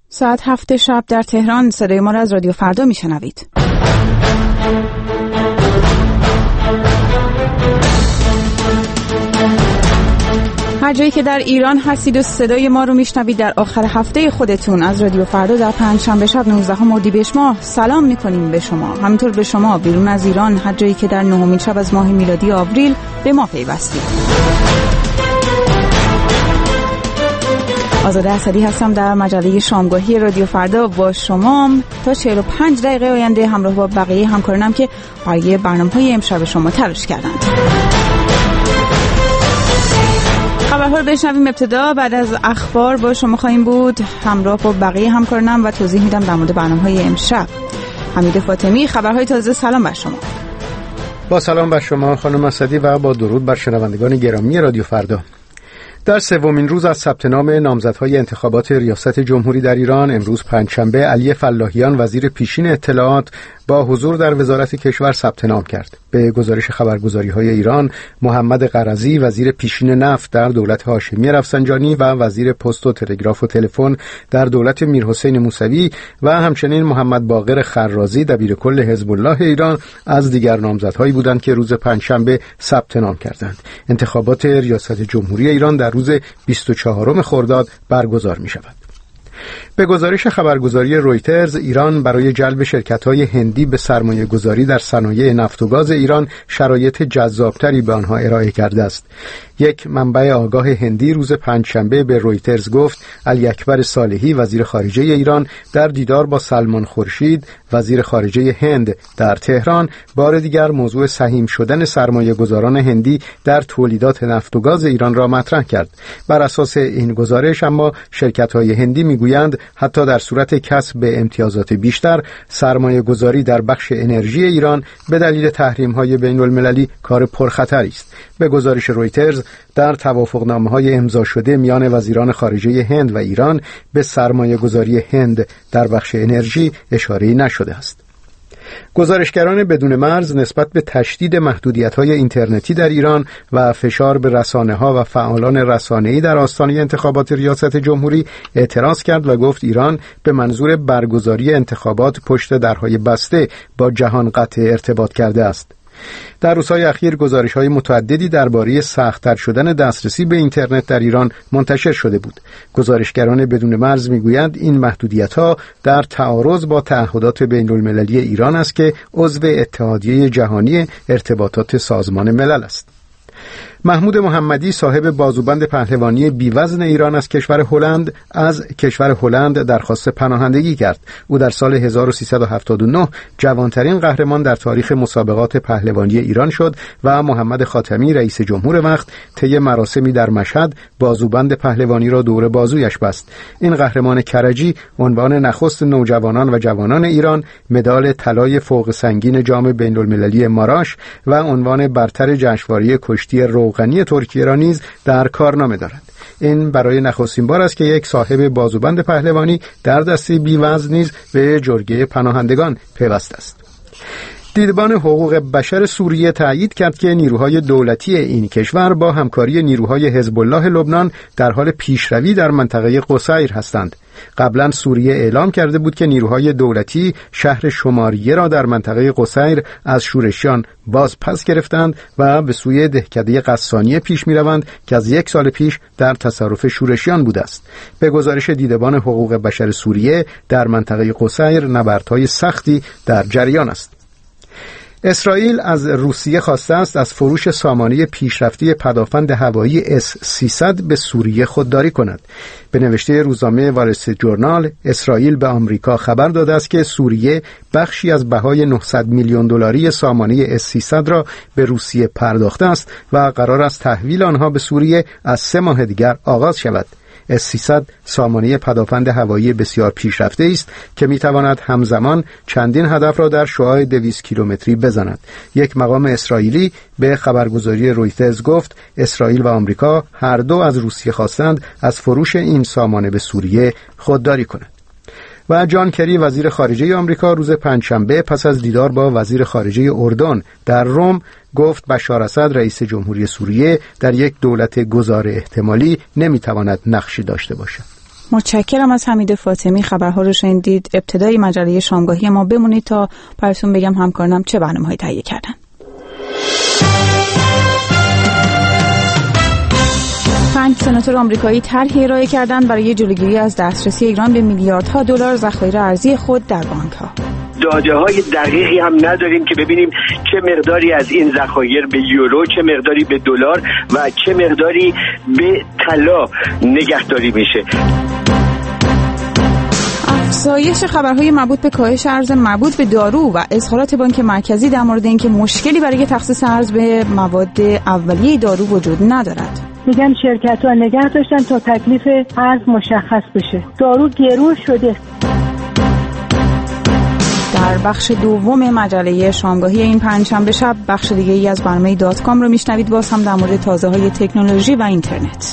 ساعت 7 شب در تهران صدای ما را از رادیو فردا میشنوید. هر جایی که در ایران هستید و صدای ما رو میشنوید در آخر هفته خودتون از رادیو فردا در پنجشنبه شب 19 اردیبهشت ماه سلام میکنیم به شما. همینطور به شما بیرون از ایران هر جایی که در نهمین شب از ماه میلادی آوریل به ما پیوستید. آزاده اسدی هستم در مجله شامگاهی رادیو فردا با شما تا 45 دقیقه آینده همراه با بقیه همکارانم که برای برنامه‌های امشب شما تلاش کردند. خبرها رو بشنویم. ابتدا بعد از اخبار با شما خواهیم بود همراه با بقیه همکارانم و توضیح میدم در مورد برنامه‌های امشب. حمید فاطمی، خبرهای تازه. سلام بر شما. با سلام بر شما خانم اسدی و با درود بر شنوندگان گرامی رادیو فردا. در سومین روز از ثبت نام نامزدهای انتخابات ریاست جمهوری در ایران امروز پنجشنبه علی فلاحیان وزیر پیشین اطلاعات با حضور در وزارت کشور ثبت نام کرد. به گزارش خبرگزاری‌های ایران، محمد قرضی وزیر پیشین نفت در دولت هاشمی رفسنجانی و وزیر پست و تلگراف و تلفن در دولت میرحسین موسوی و همچنین محمد باقر خرازی دبیرکل حزب الله ایران از دیگر نامزدهایی بودند که روز پنجشنبه ثبت نام کردند. انتخابات ریاست جمهوری ایران در روز 24 خرداد برگزار می‌شود. به گزارش خبرگزاری رویترز، ایران برای جلب شرکت‌های هندی به سرمایه‌گذاری در صنایع نفت و گاز ایران شرایط جذابتری به آنها ارائه کرده است. یک منبع آگاه هندی روز پنجشنبه به رویترز گفت علی اکبر صالحی وزیر خارجه ایران در دیدار با سلمان خورشید وزیر خارجه هند در تهران بار دیگر موضوع سهیم شدن سرمایه‌گذاران هندی در تولیدات نفت و گاز ایران را مطرح کرد. بر اساس این گزارش اما شرکت‌های هندی میگویند حتی در صورت کسب امتیازات بیشتر سرمایه‌گذاری در بخش انرژی ایران به دلیل تحریم‌های بین‌المللی کار پرخطری است. به گزارش رویترز در توافقنامه‌های امضا شده میان وزیران خارجه هند و ایران به سرمایه‌گذاری هند در بخش انرژی اشاره‌ای نشده است. گزارشگران بدون مرز نسبت به تشدید محدودیت‌های اینترنتی در ایران و فشار به رسانه‌ها و فعالان رسانه‌ای در آستانه انتخابات ریاست جمهوری اعتراض کرد و گفت ایران به منظور برگزاری انتخابات پشت درهای بسته با جهان قطع ارتباط کرده است. در روزهای اخیر گزارش‌های متعددی درباره سخت‌تر شدن دسترسی به اینترنت در ایران منتشر شده بود. گزارشگران بدون مرز می‌گویند این محدودیت‌ها در تعارض با تعهدات بین‌المللی ایران است که عضو اتحادیه جهانی ارتباطات سازمان ملل است. محمود محمدی صاحب بازوبند پهلوانی بیوزن ایران از کشور هلند درخواست پناهندگی کرد. او در سال 1379 جوانترین قهرمان در تاریخ مسابقات پهلوانی ایران شد و محمد خاتمی رئیس جمهور وقت طی مراسمی در مشهد بازوبند پهلوانی را دور بازویش بست. این قهرمان کرجی عنوان نخست نوجوانان و جوانان ایران، مدال طلای فوق سنگین جام بین‌المللی ماراش و عنوان برتر جشنواره کشتی روغنی ترکیه را نیز در کارنامه دارد. این برای نخستین بار است که یک صاحب بازوبند پهلوانی در دسته بی‌وزن نیز به جرگه پناهندگان پیوسته است. دیدبان حقوق بشر سوریه تایید کرد که نیروهای دولتی این کشور با همکاری نیروهای حزب الله لبنان در حال پیشروی در منطقه قصیر هستند. قبلا سوریه اعلام کرده بود که نیروهای دولتی شهر شماریه را در منطقه قصیر از شورشیان باز پس گرفتند و به سوی دهکده غسانیه پیش می روند که از 1 سال پیش در تصرف شورشیان بوده است. به گزارش دیدبان حقوق بشر سوریه در منطقه قصیر نبردهای سختی در جریان است. اسرائیل از روسیه خواسته است از فروش سامانه پیشرفته پدافند هوایی S-300 به سوریه خودداری کند. به نوشته روزنامه وال استریت جورنال، اسرائیل به آمریکا خبر داده است که سوریه بخشی از بهای 900 میلیون دلاری سامانه S-300 را به روسیه پرداخته است و قرار است تحویل آنها به سوریه از 3 ماه دیگر آغاز شود. S-300 سامانه پدافند هوایی بسیار پیشرفته است که میتواند همزمان چندین هدف را در شعاع 200 کیلومتری بزند. یک مقام اسرائیلی به خبرگزاری رویترز گفت اسرائیل و آمریکا هر دو از روسیه خواستند از فروش این سامانه به سوریه خودداری کنند. و جان کری وزیر خارجه آمریکا روز پنجشنبه پس از دیدار با وزیر خارجه اردن در روم گفت بشار اسد رئیس جمهوری سوریه در یک دولت گذار احتمالی نمیتواند نقشی داشته باشد. متشکرم از حمید فاطمی. خبرها رو شنیدید. ابتدای مجله شامگاهی ما بمونید تا براتون بگم همکارانم چه برنامه‌هایی تهیه کردن. 5 سناتور آمریکایی طرحی ارائه کردند برای جلوگیری از دسترسی ایران به میلیاردها دلار ذخایر ارزی خود در بانک‌ها. داده‌های دقیقی هم نداریم که ببینیم چه مقداری از این ذخایر به یورو، چه مقداری به دلار و چه مقداری به طلا نگهداری میشه. افزایش خبرهای مربوط به کاهش ارز مربوط به دارو و اظهارات بانک مرکزی در مورد اینکه مشکلی برای تخصیص ارز به مواد اولیه دارو وجود ندارد. میگن شرکت‌ها نگه داشتن تا تکلیف ارز مشخص بشه. دارو گرون شده. در بخش دوم مجله شامگاهی این پنجشنبه شب بخش دیگه ای از برنامه .com رو میشنوید، باز هم در مورد تازه‌های تکنولوژی و اینترنت.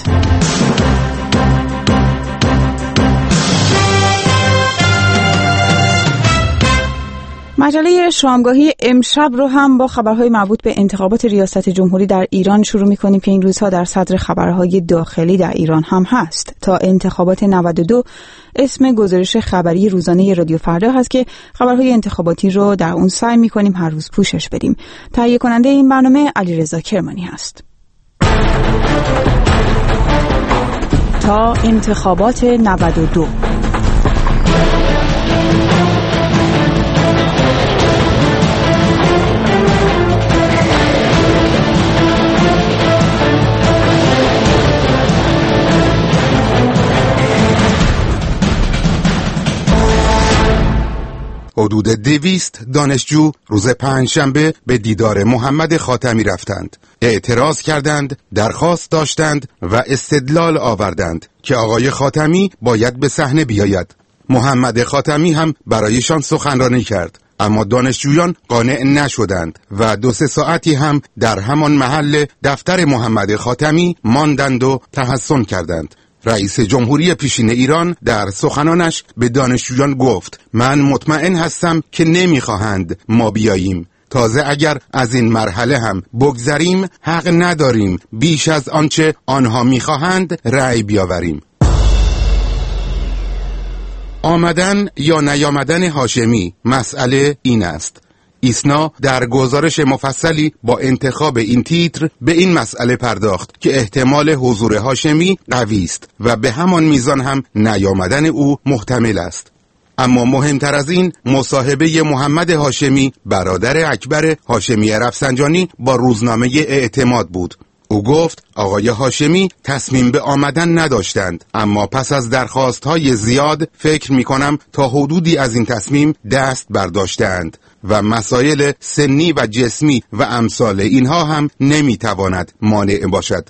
مجله شامگاهی امشب رو هم با خبرهای مربوط به انتخابات ریاست جمهوری در ایران شروع می‌کنیم که این روزها در صدر خبرهای داخلی در ایران هم هست. تا انتخابات 92 اسم گزارش خبری روزانه رادیو فردا هست که خبرهای انتخاباتی رو در اون سعی می‌کنیم هر روز پوشش بدیم. تهیه کننده این برنامه علیرضا کرمانی هست. تا انتخابات 92. حدود 200 دانشجو روز پنجشنبه به دیدار محمد خاتمی رفتند. اعتراض کردند، درخواست داشتند و استدلال آوردند که آقای خاتمی باید به صحنه بیاید. محمد خاتمی هم برایشان سخنرانی کرد، اما دانشجویان قانع نشدند و 2-3 ساعتی هم در همان محل دفتر محمد خاتمی ماندند و تحسن کردند. رئیس جمهوری پیشین ایران در سخنانش به دانشجویان گفت: من مطمئن هستم که نمیخواهند ما بیاییم. تازه اگر از این مرحله هم بگذریم حق نداریم بیش از آنچه آنها میخواهند رأی بیاوریم. آمدن یا نیامدن هاشمی مسئله این است. ایسنا در گزارش مفصلی با انتخاب این تیتر به این مسئله پرداخت که احتمال حضور هاشمی قوی است و به همان میزان هم نیامدن او محتمل است. اما مهمتر از این مصاحبه محمد هاشمی برادر اکبر هاشمی رفسنجانی با روزنامه اعتماد بود. او گفت آقای هاشمی تصمیم به آمدن نداشتند، اما پس از درخواست‌های زیاد فکر می‌کنم تا حدودی از این تصمیم دست برداشتند و مسائل سنی و جسمی و امثال اینها هم نمی‌تواند مانع باشد.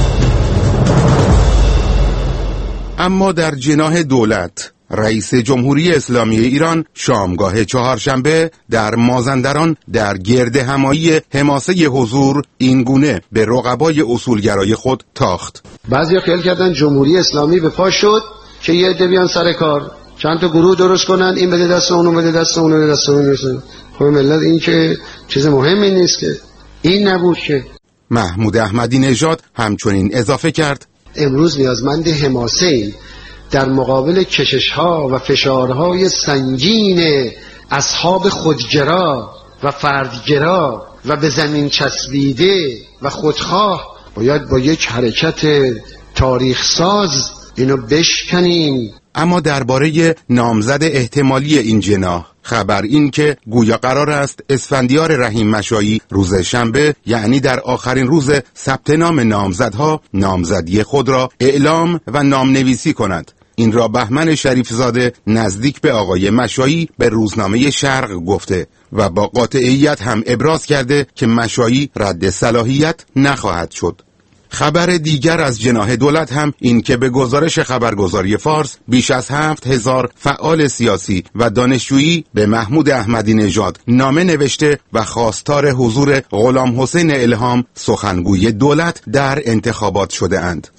اما در جناح دولت رئیس جمهوری اسلامی ایران شامگاه چهارشنبه در مازندران در گرد همایی حماسه حضور این گونه به رقبای اصولگرای خود تاخت. بعضی خیال کردن جمهوری اسلامی به پا شد که یه عده بیان سر کار، چند تا گروه درست کنن، این بده دست اونو بده دست اونو بده دست اونو. خب ملت این که چیز مهمی نیست که این نبود که. محمود احمدی نژاد همچنین اضافه کرد: امروز نیازمند حماسه ایم در مقابل کشش‌ها و فشارهای سنگین اصحاب خودگرا و فردگرا و به زمین چسبیده و خودخواه. باید با یک حرکت تاریخ ساز اینو بشکنیم. اما درباره نامزد احتمالی این جناح خبر این که گویا قرار است اسفندیار رحیم مشایی روز شنبه، یعنی در آخرین روز ثبت نام نامزدها، نامزدی خود را اعلام و نامنویسی کند. این را بهمن شریفزاده نزدیک به آقای مشایی به روزنامه شرق گفته و با قاطعیت هم ابراز کرده که مشایی رد صلاحیت نخواهد شد. خبر دیگر از جناح دولت هم این که به گزارش خبرگزاری فارس بیش از 7000 فعال سیاسی و دانشجویی به محمود احمدی نژاد نامه نوشته و خواستار حضور غلام حسین الهام سخنگوی دولت در انتخابات شده اند.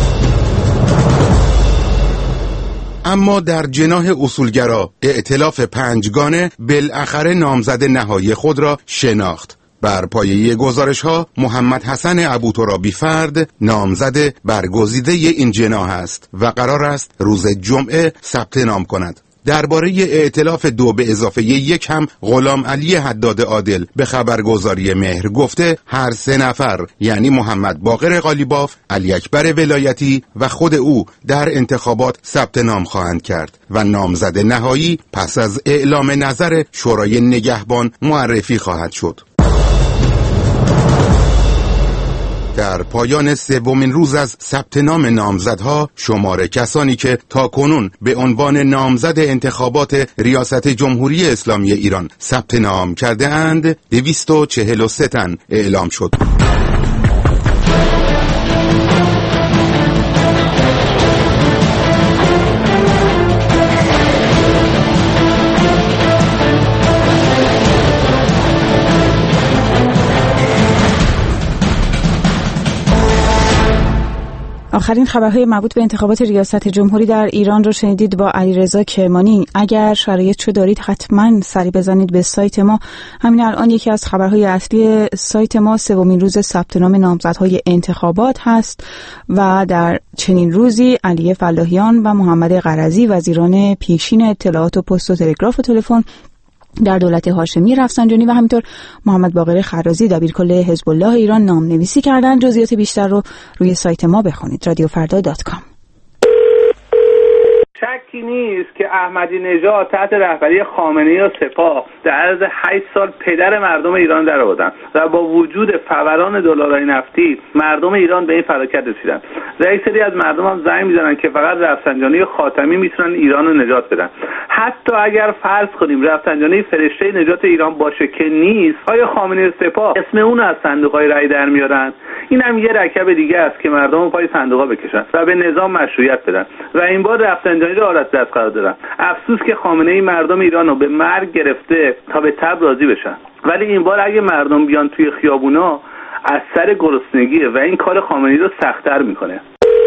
اما در جناح اصولگرا ائتلاف پنجگانه بالاخره نامزد نهایی خود را شناخت. بر پایه گزارش‌ها محمد حسن ابوترابی فرد نامزد برگزیده این جناح است و قرار است روز جمعه ثبت نام کند. درباره ائتلاف 2+1 هم غلام علی حداد عادل به خبرگزاری مهر گفته هر 3 نفر یعنی محمد باقر قالیباف، علی اکبر ولایتی و خود او در انتخابات ثبت نام خواهند کرد و نامزد نهایی پس از اعلام نظر شورای نگهبان معرفی خواهد شد. در پایان 3مین روز از ثبت نام نامزدها شمار کسانی که تاکنون به عنوان نامزد انتخابات ریاست جمهوری اسلامی ایران ثبت نام کرده اند 243 تن اعلام شد. آخرین خبرهای مربوط به انتخابات ریاست جمهوری در ایران رو شنیدید با علیرضا کرمانی. اگر شرایط چه دارید حتما سری بزنید به سایت ما. همین الان یکی از خبرهای اصلی سایت ما 3مین روز ثبت نام نامزدهای انتخابات هست و در چنین روزی علی فلاحیان و محمد قرضی وزیران پیشین اطلاعات و پست و تلگراف و تلفن در دولت هاشمی رفسنجانی و همینطور محمد باقر خرازی دبیرکل حزب الله ایران نامنویسی کردن. جزئیات بیشتر رو روی سایت ما بخونید radiofarda.com. شکی نیست که احمدی نژاد تحت رهبری خامنه‌ای و سپاه در عرض 8 سال پدر مردم ایران درآوردن و با وجود فوران دلارهای نفتی مردم ایران به این فلاکت رسیدن. یک سری از مردم هم زنگ میزنن که فقط رفسنجانی و خاتمی میتونن ایران رو نجات بدن. حتی اگر فرض کنیم رفسنجانی فرشته نجات ایران باشه که نیست، آیا خامنه‌ای و سپاه اسم اون از صندوق‌های رای در میارن؟ این هم یه رکب دیگه است که مردم پای صندوق‌ها بکشن و به نظام مشروعیت بدن و این بار رفسنجانی رو آلت دست قرار دادن. افسوس که خامنه‌ای مردم ایران رو به مرگ گرفته تا به تب راضی بشن، ولی این بار اگه مردم بیان توی خیابونا از سر گرسنگیه و این کار خامنه‌ای رو سخت‌تر میکنه.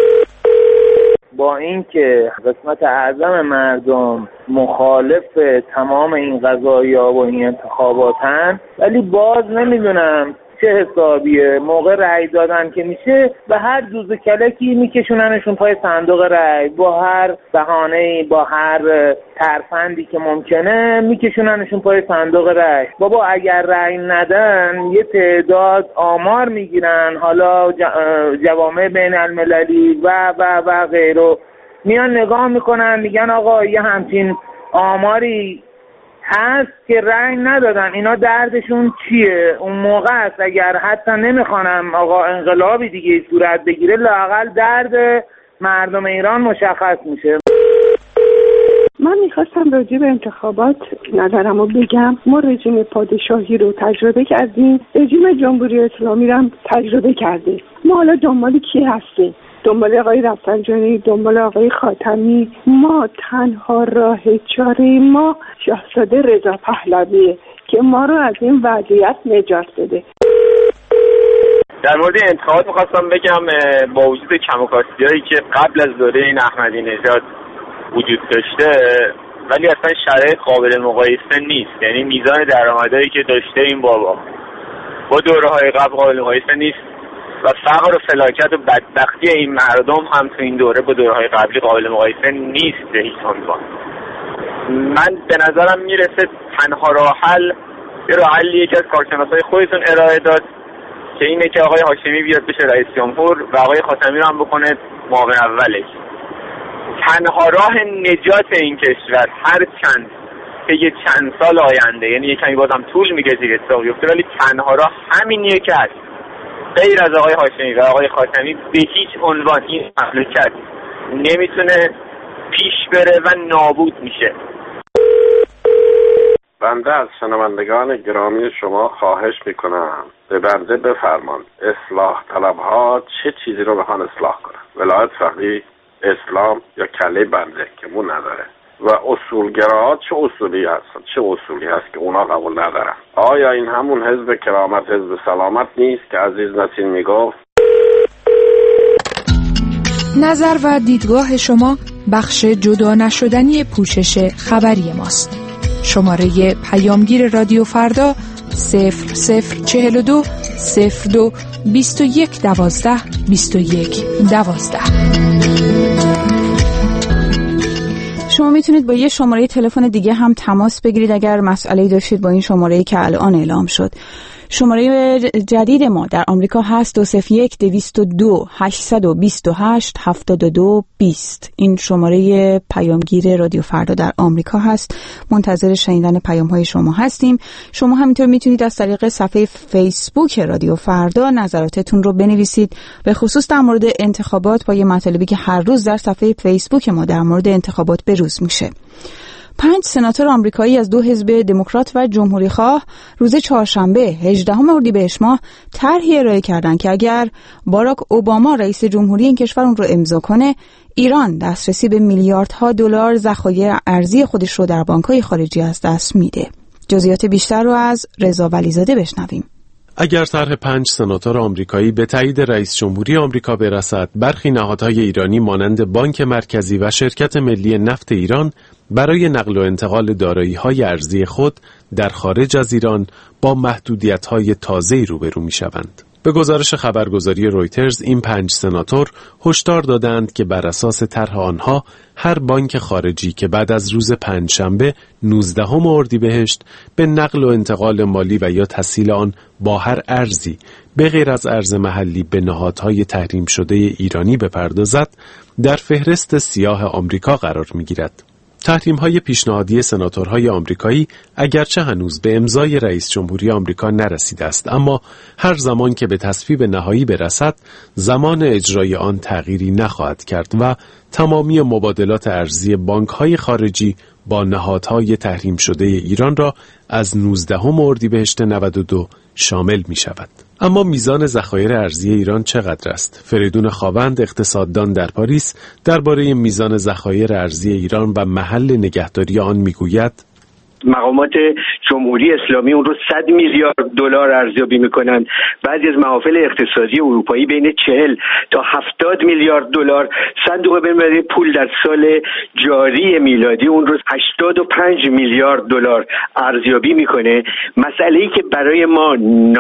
با اینکه قسمت اعظم مردم مخالف تمام این قضایا و این انتخاباتن، ولی باز نمیدونم چه حسابیه موقع رأی دادن که میشه به هر جوز کلکی میکشوننشون پای صندوق رأی، با هر بهانه‌ای با هر ترفندی که ممکنه میکشوننشون پای صندوق رأی. بابا اگر رأی ندن یه تعداد آمار میگیرن، حالا جوامع بین المللی و غیره میان نگاه میکنن میگن آقا یه همچین آماری هست که رأی ندادن، اینا دردشون چیه؟ اون موقع است اگر حتی نمیخوانم آقا انقلابی دیگه صورت بگیره، لااقل درد مردم ایران مشخص میشه. من میخواستم راجع به انتخابات نظرمو بگم. ما رژیم پادشاهی رو تجربه کردیم، رژیم جمهوری اسلامی رو هم تجربه کردیم. ما حالا دنبال کی هستیم؟ دنبال آقای رفسنجانی، دنبال آقای خاتمی. ما تنها راه چاره ما شاهزاده رضا پهلویه که ما رو از این وضعیت نجات بده. در مورد انتخابات میخواستم بگم با وجود کم و کاستی‌هایی که قبل از دوره این احمدی نژاد وجود داشته، ولی اصلا شرایط قابل مقایسه نیست. یعنی میزان درآمدایی که داشته این بابا با دوره‌های قبل قابل مقایسه نیست و فقر و فلاکت و بدبختی این مردم هم تو این دوره با دوره‌های قبلی قابل مقایسه نیست به هیچ عنوان. من به نظرم میرسه تنها راه حل یه راه حلیه که از کارشناسای خودتون ارائه داد که اینه که آقای هاشمی بیاد بشه رئیس جمهور و آقای خاتمی رو هم بکنه معاون اولش. تنها راه نجات این کشور هرچند که یه چند سال آینده، یعنی یه کمی بازم طول می‌کشه اتفاق بیفته، ولی تنها راه همینیه که هست. غیر از آقای هاشمی و آقای خاتمی به هیچ عنوان این مملکت نمیتونه پیش بره و نابود میشه. بنده از شنوندگان گرامی شما خواهش میکنم به بنده بفرمان اصلاح طلبها چه چیزی رو بخوان اصلاح کنن. ولایت فقیه، اسلام یا کله بنده که مون نداره و اصولگراها چه اصولی هست که اونا قبول ندارن. آیا این همون حزب کرامت، حزب سلامت نیست که عزیز نسیم میگفت؟ نظر و دیدگاه شما بخش جدا نشدنی پوشش خبری ماست. شماره پیامگیر رادیو فردا 0042 02 21 12 21 12. شما میتونید با یه شماره تلفن دیگه هم تماس بگیرید اگر مسئله‌ای داشتید با این شماره‌ای که الان اعلام شد. شماره جدید ما در آمریکا هست 201 202 828 72 20. این شماره پیامگیر رادیو فردا در آمریکا هست. منتظر شنیدن پیام‌های شما هستیم. شما همینطور میتونید از طریق صفحه فیسبوک رادیو فردا نظراتتون رو بنویسید، به خصوص در مورد انتخابات با یه مطالبی که هر روز در صفحه فیسبوک ما در مورد انتخابات بروز میشه. 5 سناتور آمریکایی از 2 حزب دموکرات و جمهوری‌خواه روز چهارشنبه 18 اردیبهشت ماه طرحی ارائه کردند که اگر باراک اوباما رئیس جمهوری این کشور اون رو امضا کنه، ایران دسترسی به میلیاردها دلار ذخایر ارزی خودش رو در بانک‌های خارجی از دست میده. جزئیات بیشتر رو از رضا ولیزاده بشنویم. اگر طرح 5 سناتور آمریکایی به تایید رئیس جمهوری آمریکا برسد، برخی نهادهای ایرانی مانند بانک مرکزی و شرکت ملی نفت ایران برای نقل و انتقال دارایی‌های ارزی خود در خارج از ایران با محدودیت‌های تازه‌ای روبرو می‌شوند. به گزارش خبرگزاری رویترز، این 5 سناتور هشدار دادند که بر اساس طرح آنها هر بانک خارجی که بعد از روز پنجشنبه 19 اردیبهشت به نقل و انتقال مالی و یا تسهیل آن با هر ارزی به غیر از ارز محلی به نهادهای تحریم شده ایرانی بپردازد، در فهرست سیاه آمریکا قرار می‌گیرد. تحریم‌های پیشنهادی سناتورهای آمریکایی اگرچه هنوز به امضای رئیس جمهوری آمریکا نرسیده است، اما هر زمان که به تصویب نهایی برسد، زمان اجرای آن تغییری نخواهد کرد و تمامی مبادلات ارزی بانک‌های خارجی با نهادهای تحریم شده ایران را از 19 اردیبهشت 92 شامل می شود. اما میزان ذخایر ارزی ایران چقدر است؟ فریدون خاوند، اقتصاددان در پاریس، درباره میزان ذخایر ارزی ایران و محل نگهداری آن میگوید: مقامات جمهوری اسلامی اون رو 100 میلیارد دلار ارزیابی میکنن. بعضی از محافل اقتصادی اروپایی بین 40 تا 70 میلیارد دلار. صندوق بین‌المللی پول در سال جاری میلادی اون رو 85 میلیارد دلار ارزیابی میکنه. مسئله‌ای که برای ما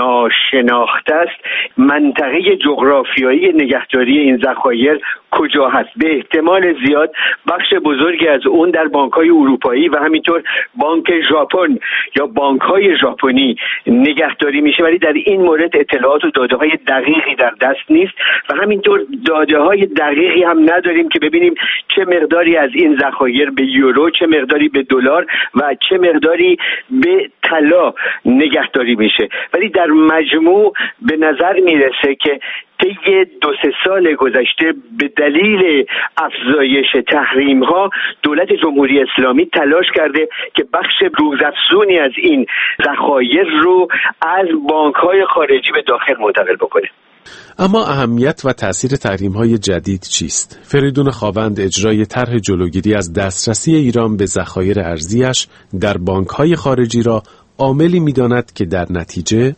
ناشناخته است، منطقه جغرافیایی نگهداری این ذخایر کجا هست. به احتمال زیاد بخش بزرگی از اون در بانک‌های اروپایی و همینطور بانک ژاپن یا بانک‌های ژاپنی نگهداری میشه، ولی در این مورد اطلاعات و داده‌های دقیقی در دست نیست و همینطور داده‌های دقیقی هم نداریم که ببینیم چه مقداری از این ذخایر به یورو، چه مقداری به دلار و چه مقداری به طلا نگهداری میشه. ولی در مجموع به نظر میرسه که طی 2-3 سال گذشته به دلیل افزایش تحریم‌ها دولت جمهوری اسلامی تلاش کرده که بخش روزافزونی از این ذخایر رو از بانک‌های خارجی به داخل منتقل بکنه. اما اهمیت و تأثیر تحریم‌های جدید چیست؟ فریدون خاوند اجرای طرح جلوگیری از دسترسی ایران به ذخایر ارزیش در بانک‌های خارجی را عاملی می‌داند که در نتیجه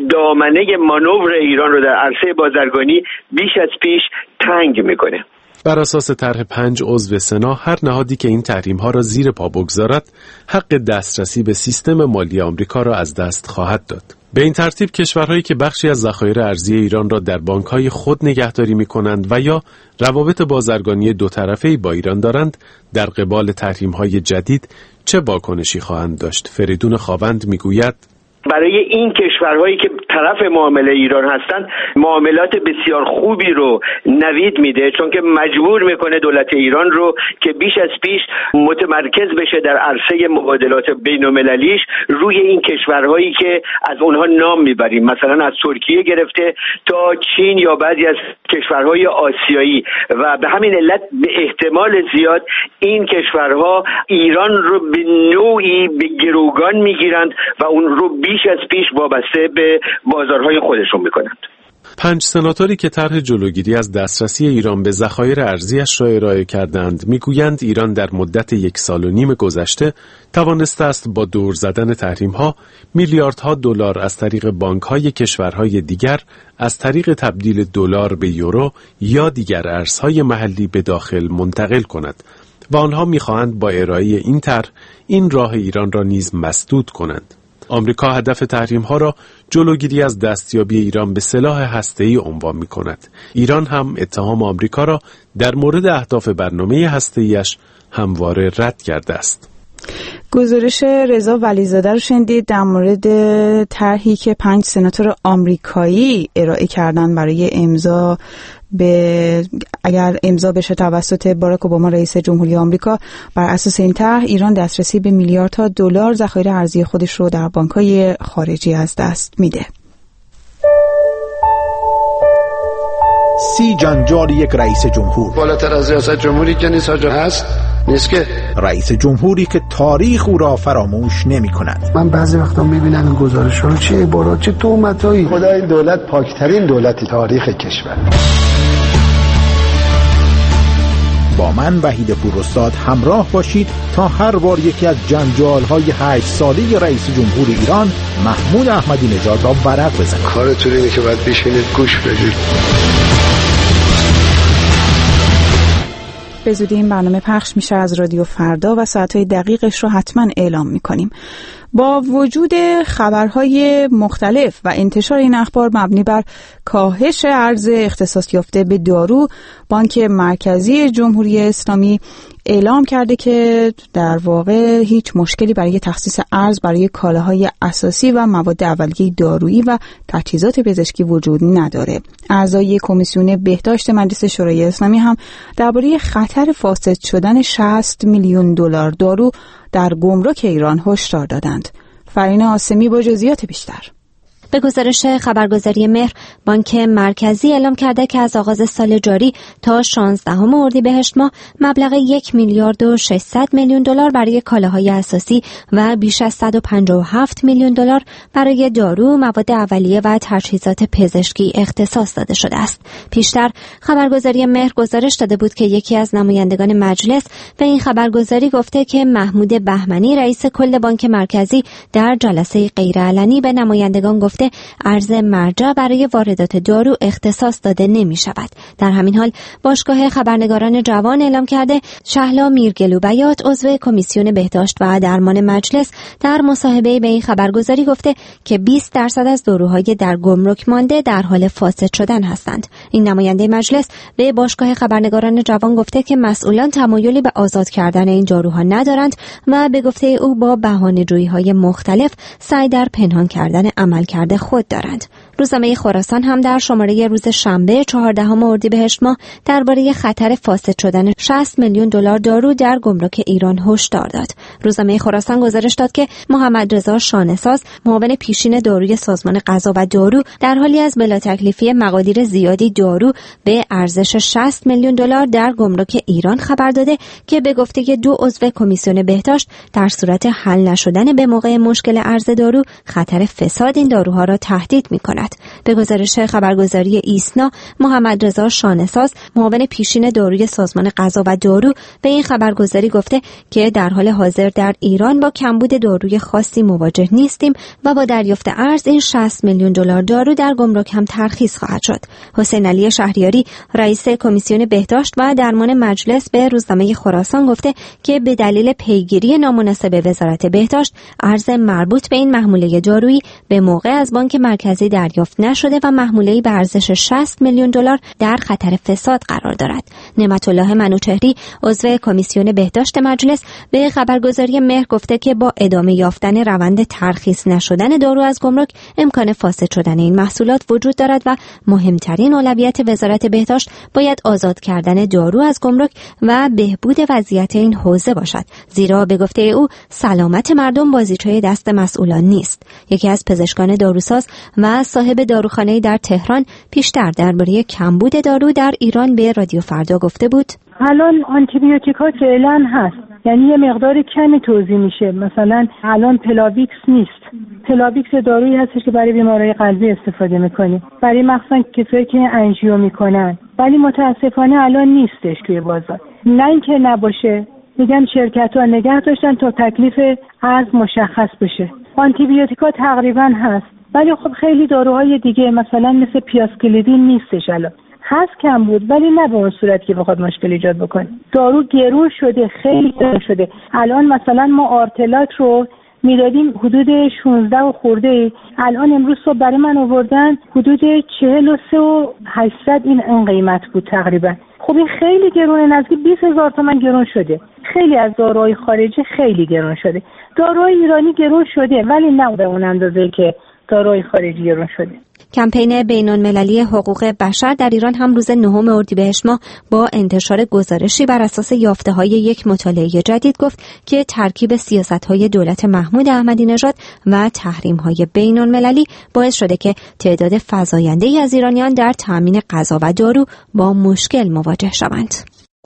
دامنه مانور ایران رو در عرصه بازرگانی بیش از پیش تنگ میکنه. بر اساس طرح 5 عضو سنا، هر نهادی که این تحریم‌ها را زیر پا بگذارد، حق دسترسی به سیستم مالی آمریکا را از دست خواهد داد. به این ترتیب کشورهایی که بخشی از ذخایر ارزی ایران را در بانک‌های خود نگهداری می‌کنند و یا روابط بازرگانی دو طرفه‌ای با ایران دارند، در قبال تحریم‌های جدید چه واکنشی خواهند داشت؟ فریدون خاوند می‌گوید: برای این کشورهایی که طرف معامله ایران هستند معاملات بسیار خوبی رو نوید میده، چون که مجبور میکنه دولت ایران رو که بیش از پیش متمرکز بشه در عرصه مبادلات بین‌المللیش روی این کشورهایی که از اونها نام میبریم، مثلا از ترکیه گرفته تا چین یا بعضی از کشورهای آسیایی، و به همین علت به احتمال زیاد این کشورها ایران رو به نوعی به گروگان میگیرند و اون رو بیش از پیش وابسته به بازارهای خودشون میکنند. 5 سناتوری که طرح جلوگیری از دسترسی ایران به ذخایر ارزیش را ارائه کردند میگویند ایران در مدت 1.5 سال گذشته توانسته است با دور زدن تحریم‌ها میلیاردها دلار از طریق بانک‌های کشورهای دیگر از طریق تبدیل دلار به یورو یا دیگر ارزهای محلی به داخل منتقل کند و آنها می‌خواهند با ارائه این طرح این راه ایران را نیز مسدود کنند. آمریکا هدف تحریم‌ها را جلوگیری از دستیابی ایران به سلاح هسته‌ای عنوان می‌کند. ایران هم اتهام آمریکا را در مورد اهداف برنامه هسته‌ایش همواره رد کرده است. گزارش رضا ولیزاده رو شنیدید در مورد طرحی که 5 سناتور آمریکایی ارائه کردن برای امضا اگر امضا بشه توسط باراک اوباما رئیس جمهوری آمریکا. بر اساس این طرح ایران دسترسی به میلیاردها دلار ذخایر ارزی خودش رو در بانک‌های خارجی از دست میده. 30 جنجال یک رئیس جمهور. بالاتر از ریاست جمهوری که نیست هست نیست که رئیس جمهوری که تاریخ او را فراموش نمی کند. من بعضی وقتا میبینم این گزارش‌ها رو چه عبارات چه تهمتایی. خدا این دولت پاکترین دولت تاریخ کشور. با من وحید پوراستاد همراه باشید تا هر بار یکی از جنجال‌های 8 ساله رئیس جمهور ایران محمود احمدی نژاد را ورق بزنید. کارتون اینه که باید بشینید گوش بدید. به زودی این برنامه پخش میشه از رادیو فردا و ساعتهای دقیقش رو حتما اعلام میکنیم. با وجود خبرهای مختلف و انتشار این اخبار مبنی بر کاهش ارز اختصاص یافته به دارو، بانک مرکزی جمهوری اسلامی اعلام کرده که در واقع هیچ مشکلی برای تخصیص ارز برای کالاهای اساسی و مواد اولیه دارویی و تجهیزات پزشکی وجود نداره. اعضای کمیسیون بهداشت مجلس شورای اسلامی هم درباره خطر فاسد شدن 60 میلیون دلار دارو در گمرک ایران هشدار دادند. فرینه آسمی با جزئیات بیشتر. به گزارش خبرگزاری مهر، بانک مرکزی اعلام کرده که از آغاز سال جاری تا 16 اردیبهشت ماه مبلغ 1 میلیارد و 600 میلیون دلار برای کالاهای اساسی و بیش از 157 میلیون دلار برای دارو، مواد اولیه و تجهیزات پزشکی اختصاص داده شده است. پیشتر خبرگزاری مهر گزارش داده بود که یکی از نمایندگان مجلس به این خبرگزاری گفته که محمود بهمنی رئیس کل بانک مرکزی در جلسه غیرعلنی به نمایندگان گفته ارز مرجع برای واردات دارو اختصاص داده نمی شود. در همین حال باشگاه خبرنگاران جوان اعلام کرده شهلا میرگلوبیات عضو کمیسیون بهداشت و درمان مجلس در مصاحبه به این خبرگزاری گفته که 20% از داروهای در گمرک مانده در حال فاسد شدن هستند. این نماینده مجلس به باشگاه خبرنگاران جوان گفته که مسئولان تمایلی به آزاد کردن این داروها ندارند و به گفته او با بهانه‌جویی‌های مختلف سعی در پنهان کردن عملکرد خود دارند. روزنامه خراسان هم در شماره روز شنبه 14 اردیبهشت ماه درباره خطر فاسد شدن 60 میلیون دلار دارو در گمرک ایران هشدار داد. روزنامه خراسان گزارش داد که محمد رضا شانه‌ساز، معاون پیشین داروی سازمان غذا و دارو، در حالی از بلا تکلیفی مقادیر زیادی دارو به ارزش 60 میلیون دلار در گمرک ایران خبر داده که به گفته 2 عضو کمیسیون بهداشت در صورت حل نشدن به موقع مشکل ارز دارو خطر فساد این داروها را تهدید می‌کند. به گزارش خبرگزاری ایسنا، محمد رضا شانه‌ساز، معاون پیشین داروی سازمان غذا و دارو، به این خبرگزاری گفته که در حال حاضر در ایران با کمبود داروی خاصی مواجه نیستیم و با دریافت ارز این 60 میلیون دلار دارو در گمرک هم ترخیص خواهد شد. حسین علی شهریاری، رئیس کمیسیون بهداشت و درمان مجلس، به روزنامه خراسان گفته که به دلیل پیگیری نامناسب وزارت بهداشت ارز مربوط به این محموله دارویی به موقع از بانک مرکزی دریافت نشده و محموله‌ای به ارزش 60 میلیون دلار در خطر فساد قرار دارد. نعمت الله منوچهری، عضو کمیسیون بهداشت مجلس، به خبرگزاری مهر گفته که با ادامه یافتن روند ترخیص نشدن دارو از گمرک امکان فاسد شدن این محصولات وجود دارد و مهمترین اولویت وزارت بهداشت باید آزاد کردن دارو از گمرک و بهبود وضعیت این حوزه باشد، زیرا به گفته او سلامت مردم بازیچه دست مسئولان نیست. یکی از پزشکان داروساز و صاحب داروخانه‌ای در تهران پیشتر درباره کمبود دارو در ایران به رادیو فردا گفته بود: الان آنتیبیوتیکا فعلا هست، یعنی یه مقدار کمی توزیع میشه. مثلا الان پلاویکس نیست. پلاویکس دارویی هستش که برای بیماری قلبی استفاده میکنیم، برای مخصوصا کسایی که انژیو میکنن، ولی متاسفانه الان نیستش توی بازار. نه اینکه نباشه، میگن شرکت‌ها نگه داشتن تا تکلیف ارز مشخص بشه. آنتیبیوتیکا تقریبا هست، ولی خب خیلی داروهای دیگه مثلا مثل پیاسکلیدین نیستش الان. هست کم بود، ولی نه به اون صورت که بخواد مشکل ایجاد بکنه. دارو گرون شده، خیلی گرون شده. الان مثلا ما آرتلاک رو میدادیم حدود 16 و خورده، الان امروز صبح برای من آوردن حدود 43 و 800 این قیمت بود تقریبا. خب این خیلی گرونه، نزدیک 20,000 تومان گرون شده. خیلی از داروهای خارجی خیلی گرون شده. داروهای ایرانی گرون شده ولی نه به اون اندازه که داروهای خارجی گرون شده. کمپین بین‌المللی حقوق بشر در ایران هم روز 9 اردیبهشت ماه با انتشار گزارشی بر اساس یافته‌های یک مطالعه جدید گفت که ترکیب سیاست‌های دولت محمود احمدی نژاد و تحریم‌های بین‌المللی باعث شده که تعداد فزاینده‌ای از ایرانیان در تامین غذا و دارو با مشکل مواجه شوند.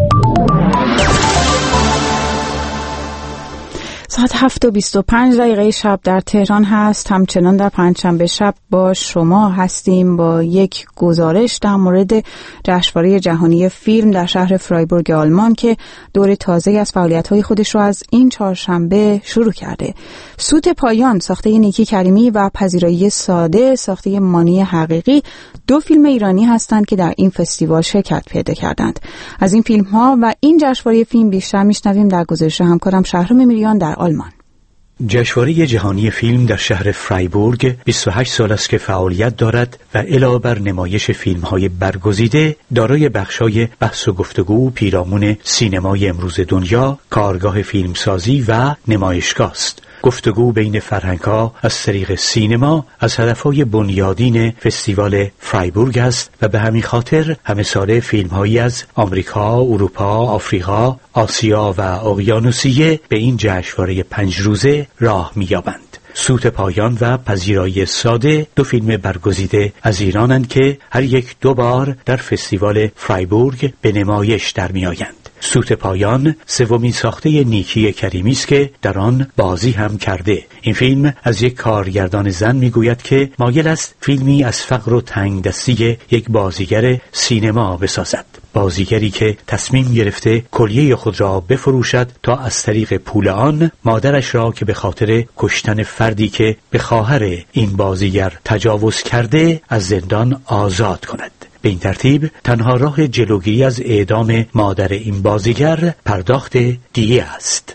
ساعت 7:25 شب در تهران هست. همچنان در پنجشنبه شب با شما هستیم با یک گزارش در مورد جشنواره جهانی فیلم در شهر فرایبورگ آلمان که دور تازه از فعالیت‌های خودش رو از این چهارشنبه شروع کرده. سوت پایان ساخته نیکی کریمی و پذیرایی ساده ساخته مانی حقیقی 2 فیلم ایرانی هستند که در این فستیوال شرکت پیدا کردند. از این فیلم‌ها و این جشنواره فیلم بیشتر میشنویم در گزارش همکارم شهرام میریان در آلمان. جشنواره جهانی فیلم در شهر فرایبورگ 28 سال است که فعالیت دارد و علاوه بر نمایش فیلم‌های برگزیده دارای بخش‌های بحث و گفتگو پیرامون سینمای امروز دنیا، کارگاه فیلمسازی و نمایشگاه است. گفتگو بین فرهنگ‌ها از طریق سینما از هدفهای بنیادین فستیوال فرایبورگ است و به همین خاطر همه ساله فیلم‌هایی از آمریکا، اروپا، آفریقا، آسیا و اقیانوسیه به این جشنواره 5 روزه راه می‌یابند. سوت پایان و پذیرایی ساده 2 فیلم برگزیده از ایرانند که هر یک 2 بار در فستیوال فرایبورگ به نمایش در می‌آیند. سوت پایان سومین ساخته نیکی کریمی است که در آن بازی هم کرده. این فیلم از یک کارگردان زن میگوید که مایل است فیلمی از فقر و تنگدستی یک بازیگر سینما بسازد. بازیگری که تصمیم گرفته کلیه خود را بفروشد تا از طریق پول آن مادرش را که به خاطر کشتن فردی که به خواهر این بازیگر تجاوز کرده از زندان آزاد کند. به این ترتیب تنها راه جلوگیری از اعدام مادر این بازیگر پرداخت دیه است.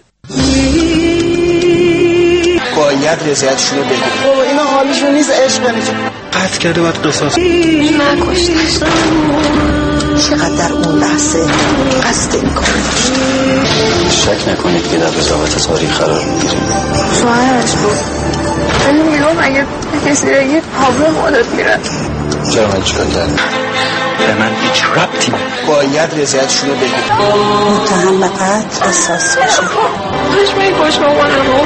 باید رضایتشون رو بگیریم. بابا اینا حالشون نیست، عشق نیست. قتل کرده باید قصاص. نکشتش. چقدر در اون لحظه قصد این کار داشت. شک نکنید که در قضاوت تاریخ قرار میگیریم. شوهرش بود. من میگم اگه کسی بگه پاور مادت میره. چرا من چیکار کردم؟ به من هیچ ربطی. باید رضایتشون رو بگیریم. متهم به قتل قصاص بشه. داشت میکش مامانمو.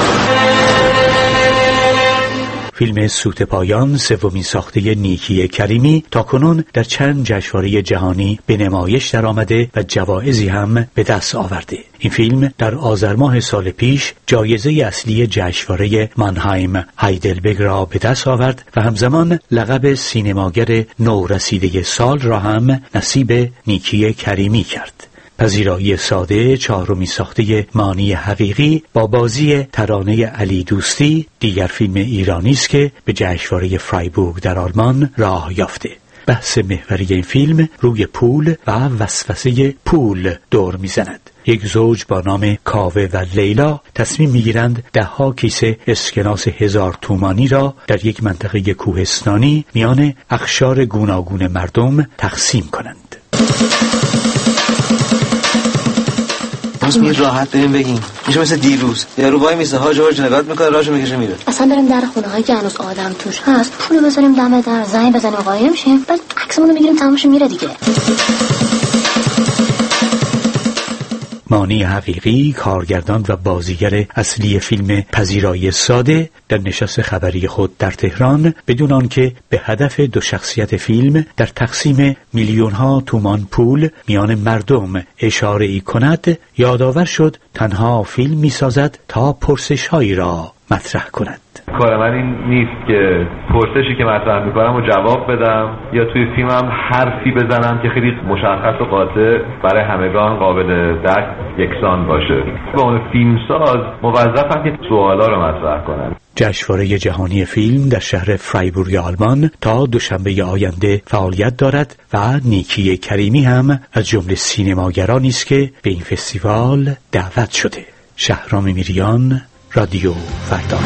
فیلم سوت پایان سومین ساخته نیکی کریمی تاکنون در چند جشنواره جهانی به نمایش درآمده و جوایزی هم به دست آورده. این فیلم در آذر ماه سال پیش جایزه اصلی جشنواره مانهایم هایدلبرگ را به دست آورد و همزمان لقب سینماگر نورسیده سال را هم نصیب نیکی کریمی کرد. پذیرایی ساده چهارمین ساخته مانی حقیقی با بازی ترانه علی دوستی دیگر فیلم ایرانی است که به جشنواره فرایبورگ در آلمان راه یافته. بحث محوری این فیلم روی پول و وسوسه پول دور میزند. یک زوج با نام کاوه و لیلا تصمیم میگیرند 10 کیسه اسکناس 1000 تومانی را در یک منطقه کوهستانی میان اقشار گوناگون مردم تقسیم کنند. باز میگه راحت بریم بگیم میشه مثل دیروز یارو وای میسه هاج نگات میکنه راهشو میکشه میره. اصلا بریم در خونه‌هایی که هنوز آدم توش هست پولو بذاریم دم در زنگ بزنیم قایم شیم بعد عکسمون رو میگیریم تمامش میره دیگه. مانی حقیقی کارگردان و بازیگر اصلی فیلم پذیرایی ساده در نشست خبری خود در تهران بدون آنکه به هدف 2 شخصیت فیلم در تقسیم میلیون‌ها تومان پول میان مردم اشاره‌ای کند یادآور شد تنها فیلم می‌سازد تا پرسش‌هایی را مطرح کند. کار من این نیست که پرسشی که مطرح میکنم و جواب بدم یا توی فیلمم حرفی بزنم که خیلی مشخص و قاطع برای همگان قابل درک یکسان باشه. به عنوان فیلمساز موظفم که سوالا رو مطرح کنم. جشنواره جهانی فیلم در شهر فرایبورگ آلمان تا دوشنبه آینده فعالیت دارد و نیکی کریمی هم از جمله سینماگرانی است که به این فستیوال دعوت شده. شهرام میریان، رادیو فردا.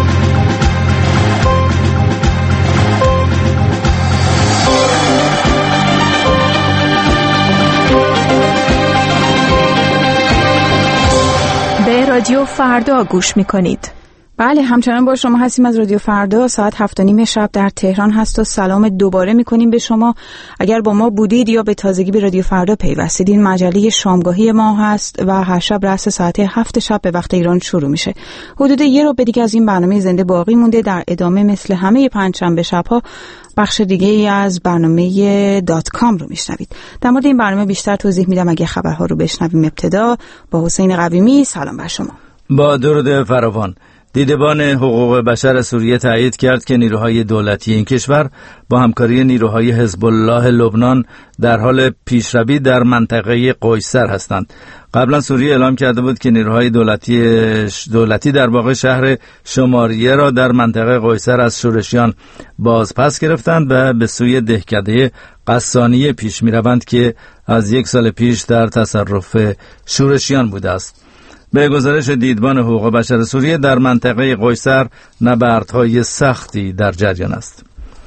به رادیو فردا گوش می‌کنید. بله، همچنان با شما هستیم از رادیو فردا. ساعت 7:30 شب در تهران هست و سلام دوباره میکنیم به شما. اگر با ما بودید یا به تازگی به رادیو فردا پیوستید، مجله شامگاهی ما هست و هر شب رأس ساعت 7 شب به وقت ایران شروع میشه. حدود یه رو دیگه از این برنامه زنده باقی مونده. در ادامه مثل همه پنجشنبه شب‌ها بخش دیگه ای از برنامه .com رو میشنوید. در مورد این برنامه بیشتر توضیح میدم اگه خبرها رو بشنویم. ابتدا با حسین قویمی. سلام بر شما. با درود فراوان. دیدبان حقوق بشر سوریه تایید کرد که نیروهای دولتی این کشور با همکاری نیروهای حزب الله لبنان در حال پیشروی در منطقه قیصر هستند. قبلا سوریه اعلام کرده بود که نیروهای دولتی در واقع شهر شماریه را در منطقه قیصر از شورشیان بازپس گرفتند و به سوی دهکده قسانیه پیش می روند که از 1 سال پیش در تصرف شورشیان بوده است. به گزارش دیدبان حقوق بشر سوریه در منطقه قیصر نبردهای سختی در جریان است.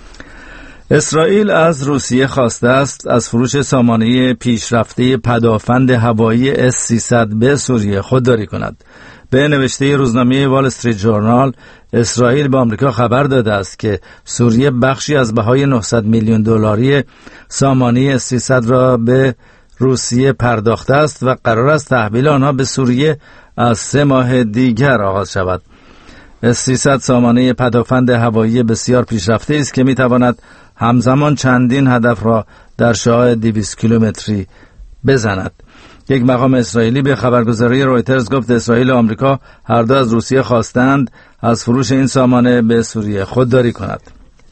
اسرائیل از روسیه خواسته است از فروش سامانه پیشرفته پدافند هوایی S-300 به سوریه خودداری کند. به نوشته روزنامه وال استریت ژورنال، اسرائیل به آمریکا خبر داده است که سوریه بخشی از بهای 900 میلیون دلاری سامانه S-300 را به روسیه پرداخته است و قرار است تحویل آنها به سوریه از 3 ماه دیگر آغاز شود. S-300 سامانه پدافند هوایی بسیار پیشرفته است که میتواند همزمان چندین هدف را در شعاع 200 کیلومتری بزند. یک مقام اسرائیلی به خبرگزاری رویترز گفت اسرائیل و آمریکا هر دو از روسیه خواستند از فروش این سامانه به سوریه خودداری کند.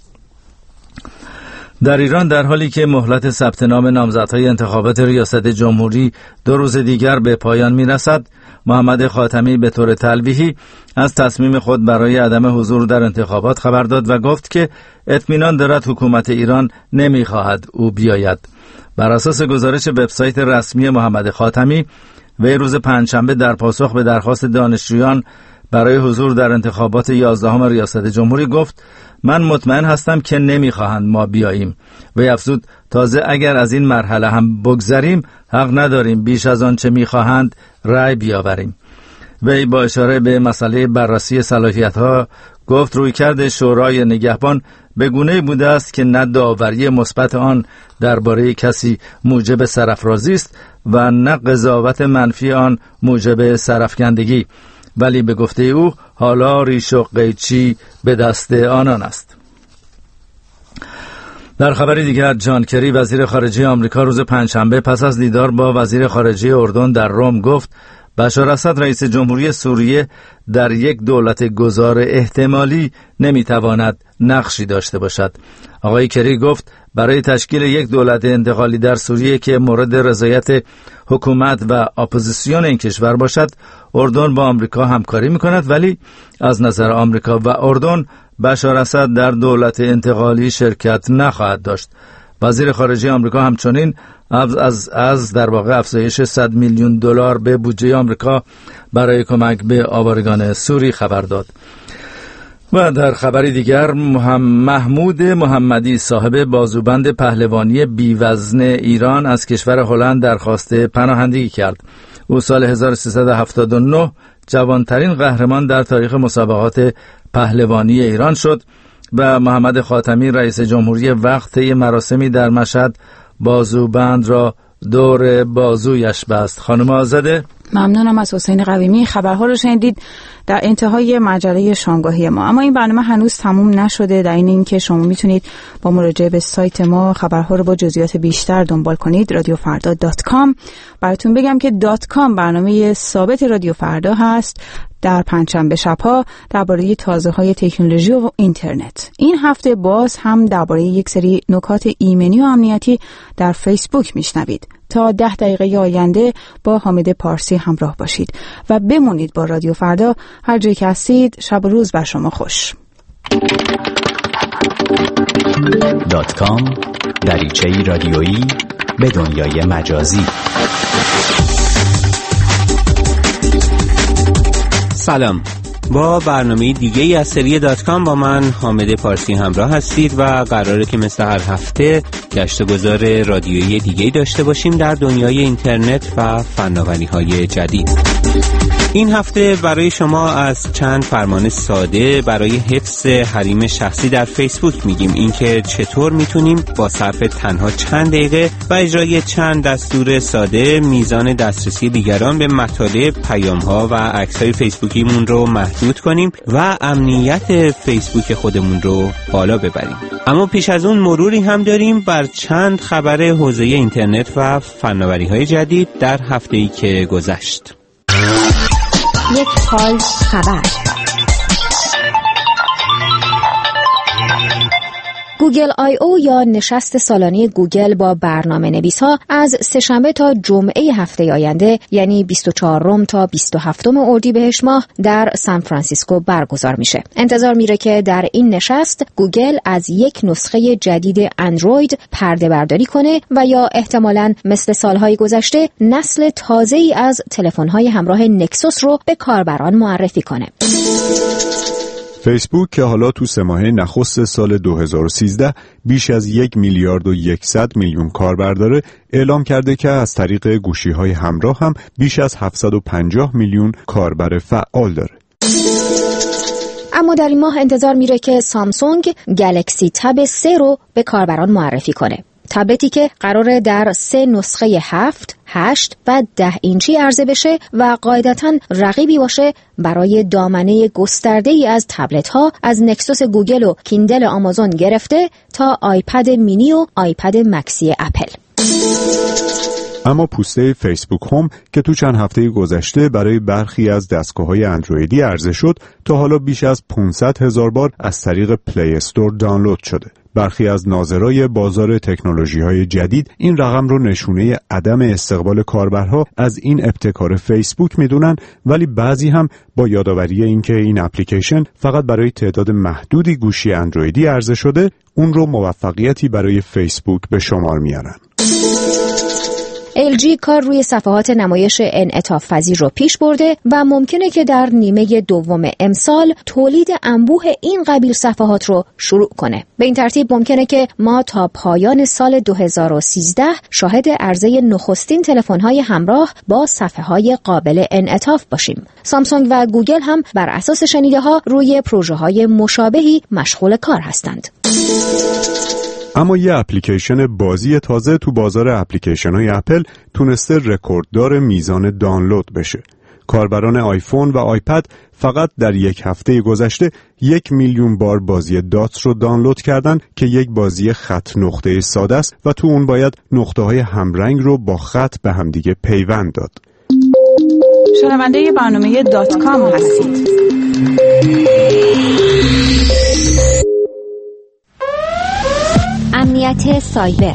در ایران در حالی که مهلت ثبت نام نامزدهای انتخابات ریاست جمهوری 2 روز دیگر به پایان می‌رسد، محمد خاتمی به طور تلویحی از تصمیم خود برای عدم حضور در انتخابات خبر داد و گفت که اطمینان دارد حکومت ایران نمی‌خواهد او بیاید. بر اساس گزارش وبسایت رسمی محمد خاتمی، وی روز پنجشنبه در پاسخ به درخواست دانشجویان برای حضور در انتخابات 11 ریاست جمهوری گفت من مطمئن هستم که نمیخواهند ما بیاییم. وی افزود تازه اگر از این مرحله هم بگذریم حق نداریم بیش از آن چه میخواهند رأی بیاوریم. وی با اشاره به مسئله بررسی صلاحیت‌ها گفت رویکرد شورای نگهبان به گونه‌ای بوده است که نه داوری مثبت آن درباره کسی موجب سرافرازی است و نه قضاوت منفی آن موجب سرافکندگی، ولی به گفته او حالا ریش و قیچی به دست آنان است. در خبری دیگر، جان کری وزیر خارجه آمریکا روز پنجشنبه پس از دیدار با وزیر خارجه اردن در روم گفت بشار اسد رئیس جمهوری سوریه در یک دولت گذار احتمالی نمیتواند نقشی داشته باشد. آقای کری گفت برای تشکیل یک دولت انتقالی در سوریه که مورد رضایت حکومت و اپوزیسیون این کشور باشد، اردن با آمریکا همکاری میکند، ولی از نظر آمریکا و اردن بشار اسد در دولت انتقالی شرکت نخواهد داشت. وزیر خارجه آمریکا همچنین از در واقع افزایش 100 میلیون دلار به بودجه آمریکا برای کمک به آوارگان سوری خبر داد. و در خبری دیگر، محمود محمدی صاحب بازوبند پهلوانی بیوزن ایران از کشور هلند درخواست پناهندگی کرد. او سال 1379 جوانترین قهرمان در تاریخ مسابقات پهلوانی ایران شد و محمد خاتمی رئیس جمهوری وقت طی مراسمی در مشهد بازوبند را دور بازویش بست. خانم آزاده، ممنونم از حسین قویمی. خبرها رو شنیدید در انتهای مجله شامگاهی ما. اما این برنامه هنوز تموم نشده، در این که شما میتونید با مراجعه به سایت ما خبرها رو با جزئیات بیشتر دنبال کنید. radiofarda.com. براتون بگم که .com برنامه ثابت رادیو فردا هست در پنجشنبه شب‌ها درباره تازه‌های تکنولوژی و اینترنت. این هفته باز هم درباره یک سری نکات ایمنی و امنیتی در فیسبوک میشنوید. تا 10 دقیقه آینده با حامد پارسی همراه باشید و بمونید با رادیو فردا. هر جایی که هستید شب و روز بر شما خوش. .com دریچه‌ای رادیویی به دنیای مجازی. سلام، با برنامه دیگه ای از سری .com با من حامد پارسی همراه هستید و قراره که مثل هر هفته گشت و گذار رادیویی دیگه داشته باشیم در دنیای اینترنت و فناوری‌های جدید. این هفته برای شما از چند فرمان ساده برای حفظ حریم شخصی در فیسبوک میگیم، اینکه چطور میتونیم با صرف تنها چند دقیقه و اجرای چند دستور ساده میزان دسترسی دیگران به مطالب، پیام‌ها و عکس‌های فیسبوکیمون رو محدود کنیم و امنیت فیسبوک خودمون رو بالا ببریم. اما پیش از اون مروری هم داریم بر چند خبر حوزه اینترنت و فناوری‌های جدید در هفته‌ای که گذشت. یک حال خبر. گوگل آی او یا نشست سالانه گوگل با برنامه نویس‌ها از سه‌شنبه تا جمعه هفته آینده یعنی 24 تا 27 اردیبهشت ماه در سان فرانسیسکو برگزار میشه. انتظار میره که در این نشست گوگل از یک نسخه جدید اندروید پرده برداری کنه و یا احتمالاً مثل سالهای گذشته نسل تازه‌ای از تلفن‌های همراه نکسوس رو به کاربران معرفی کنه. فیسبوک که حالا تو 3 ماهه نخست سال 2013 بیش از 1,100,000,000 کاربر داره، اعلام کرده که از طریق گوشی‌های همراه هم بیش از 750 میلیون کاربر فعال داره. اما در این ماه انتظار میره که سامسونگ گلکسی تب 3 رو به کاربران معرفی کنه. تبلتی که قراره در 3 نسخه 7, 8 و 10 اینچی عرضه بشه و قاعدتاً رقیبی باشه برای دامنه گسترده‌ای از تبلت‌ها از نکسوس گوگل و کیندل آمازون گرفته تا آیپد مینی و آیپد مکسی اپل. اما پوسته فیسبوک هوم که تو چند هفته گذشته برای برخی از دستگاه‌های اندرویدی عرضه شد، تا حالا بیش از 500,000 بار از طریق پلی استور دانلود شده. برخی از ناظرای بازار تکنولوژی‌های جدید این رقم رو نشونه عدم استقبال کاربرها از این ابتکار فیسبوک میدونن، ولی بعضی هم با یادآوری اینکه این اپلیکیشن فقط برای تعداد محدودی گوشی اندرویدی عرضه شده، اون رو موفقیتی برای فیسبوک به شمار میارن. LG کار روی صفحات نمایش انعطاف پذیر رو پیش برده و ممکنه که در نیمه دوم امسال تولید انبوه این قبیل صفحات رو شروع کنه. به این ترتیب ممکنه که ما تا پایان سال 2013 شاهد عرضه نخستین تلفن‌های همراه با صفحه‌های قابل انعطاف باشیم. سامسونگ و گوگل هم بر اساس شنیده‌ها روی پروژه‌های مشابهی مشغول کار هستند. اما یه اپلیکیشن بازی تازه تو بازار اپلیکیشن‌های اپل تونسته رکورددار میزان دانلود بشه. کاربران آیفون و آیپد فقط در یک هفته گذشته 1,000,000 بار بازی داتس رو دانلود کردن که یک بازی خط نقطه ساده است و تو اون باید نقطه‌های همرنگ رو با خط به همدیگه پیوند داد. شنونده برنامه .com هستید. امنیت سایبر.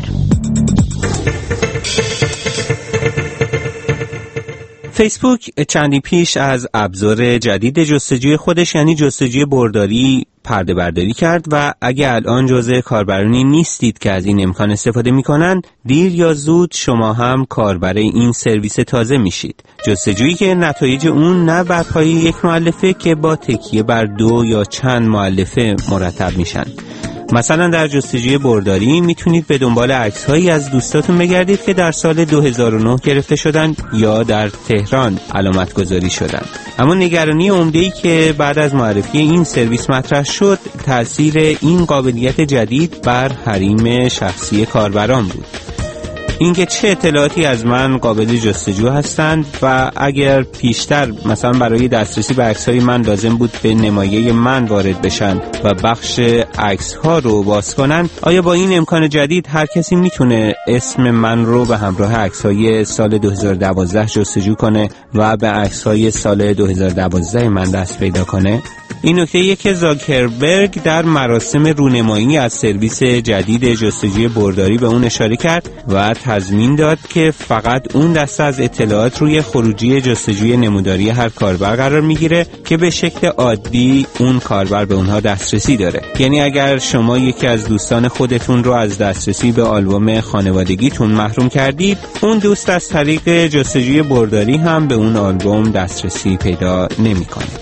فیسبوک چندی پیش از ابزار جدید جستجوی خودش یعنی جستجوی برداری پرده برداری کرد و اگه الان جزء کاربرانی نیستید که از این امکان استفاده میکنن، دیر یا زود شما هم کاربر این سرویس تازه میشید. جستجویی که نتایج اون نه بر پایه یک مؤلفه که با تکیه بر 2 یا چند مؤلفه مرتب میشن. مثلا در جستجوی برداری میتونید به دنبال عکس‌هایی از دوستاتون بگردید که در سال 2009 گرفته شدن یا در تهران علامت گذاری شدن. اما نگرانی عمده‌ای که بعد از معرفی این سرویس مطرح شد، تأثیر این قابلیت جدید بر حریم شخصی کاربران بود. اینکه چه اطلاعاتی از من قابل جستجو هستند و اگر پیشتر مثلا برای دسترسی به عکس‌های من لازم بود به نمایه من وارد بشن و بخش عکس‌ها رو باز کنن، آیا با این امکان جدید هر کسی میتونه اسم من رو به همراه عکس‌های سال 2012 جستجو کنه و به عکس‌های سال 2012 من دست پیدا کنه؟ این نکته‌ایه که زاکربرگ در مراسم رونمایی از سرویس جدید جستجوی برداری به اون اشاره کرد و تضمین داد که فقط اون دسته از اطلاعات روی خروجی جستجوی نموداری هر کاربر قرار میگیره که به شکل عادی اون کاربر به اونها دسترسی داره. یعنی اگر شما یکی از دوستان خودتون رو از دسترسی به آلبوم خانوادگیتون محروم کردید، اون دوست از طریق جستجوی برداری هم به اون آلبوم دسترسی پیدا نمی‌کنه.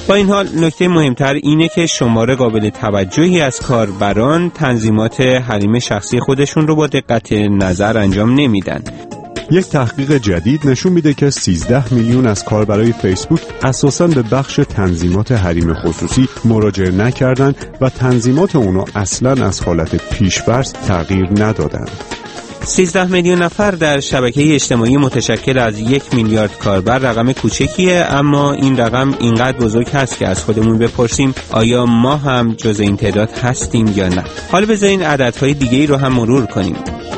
با این حال نکته مهمتر اینه که شمار قابل توجهی از کاربران تنظیمات حریم شخصی خودشون رو با دقت نظر انجام نمیدن. یک تحقیق جدید نشون میده که 13 میلیون از کاربرای فیسبوک اساساً به بخش تنظیمات حریم خصوصی مراجعه نکردن و تنظیمات اونو اصلاً از حالت پیش‌فرض تغییر ندادن. 13 میلیون نفر در شبکه اجتماعی متشکل از 1 میلیارد کاربر رقم کوچکیه، اما این رقم اینقدر بزرگ هست که از خودمون بپرسیم آیا ما هم جز این تعداد هستیم یا نه. حالا بذارین عددهای دیگه‌ای رو هم مرور کنیم.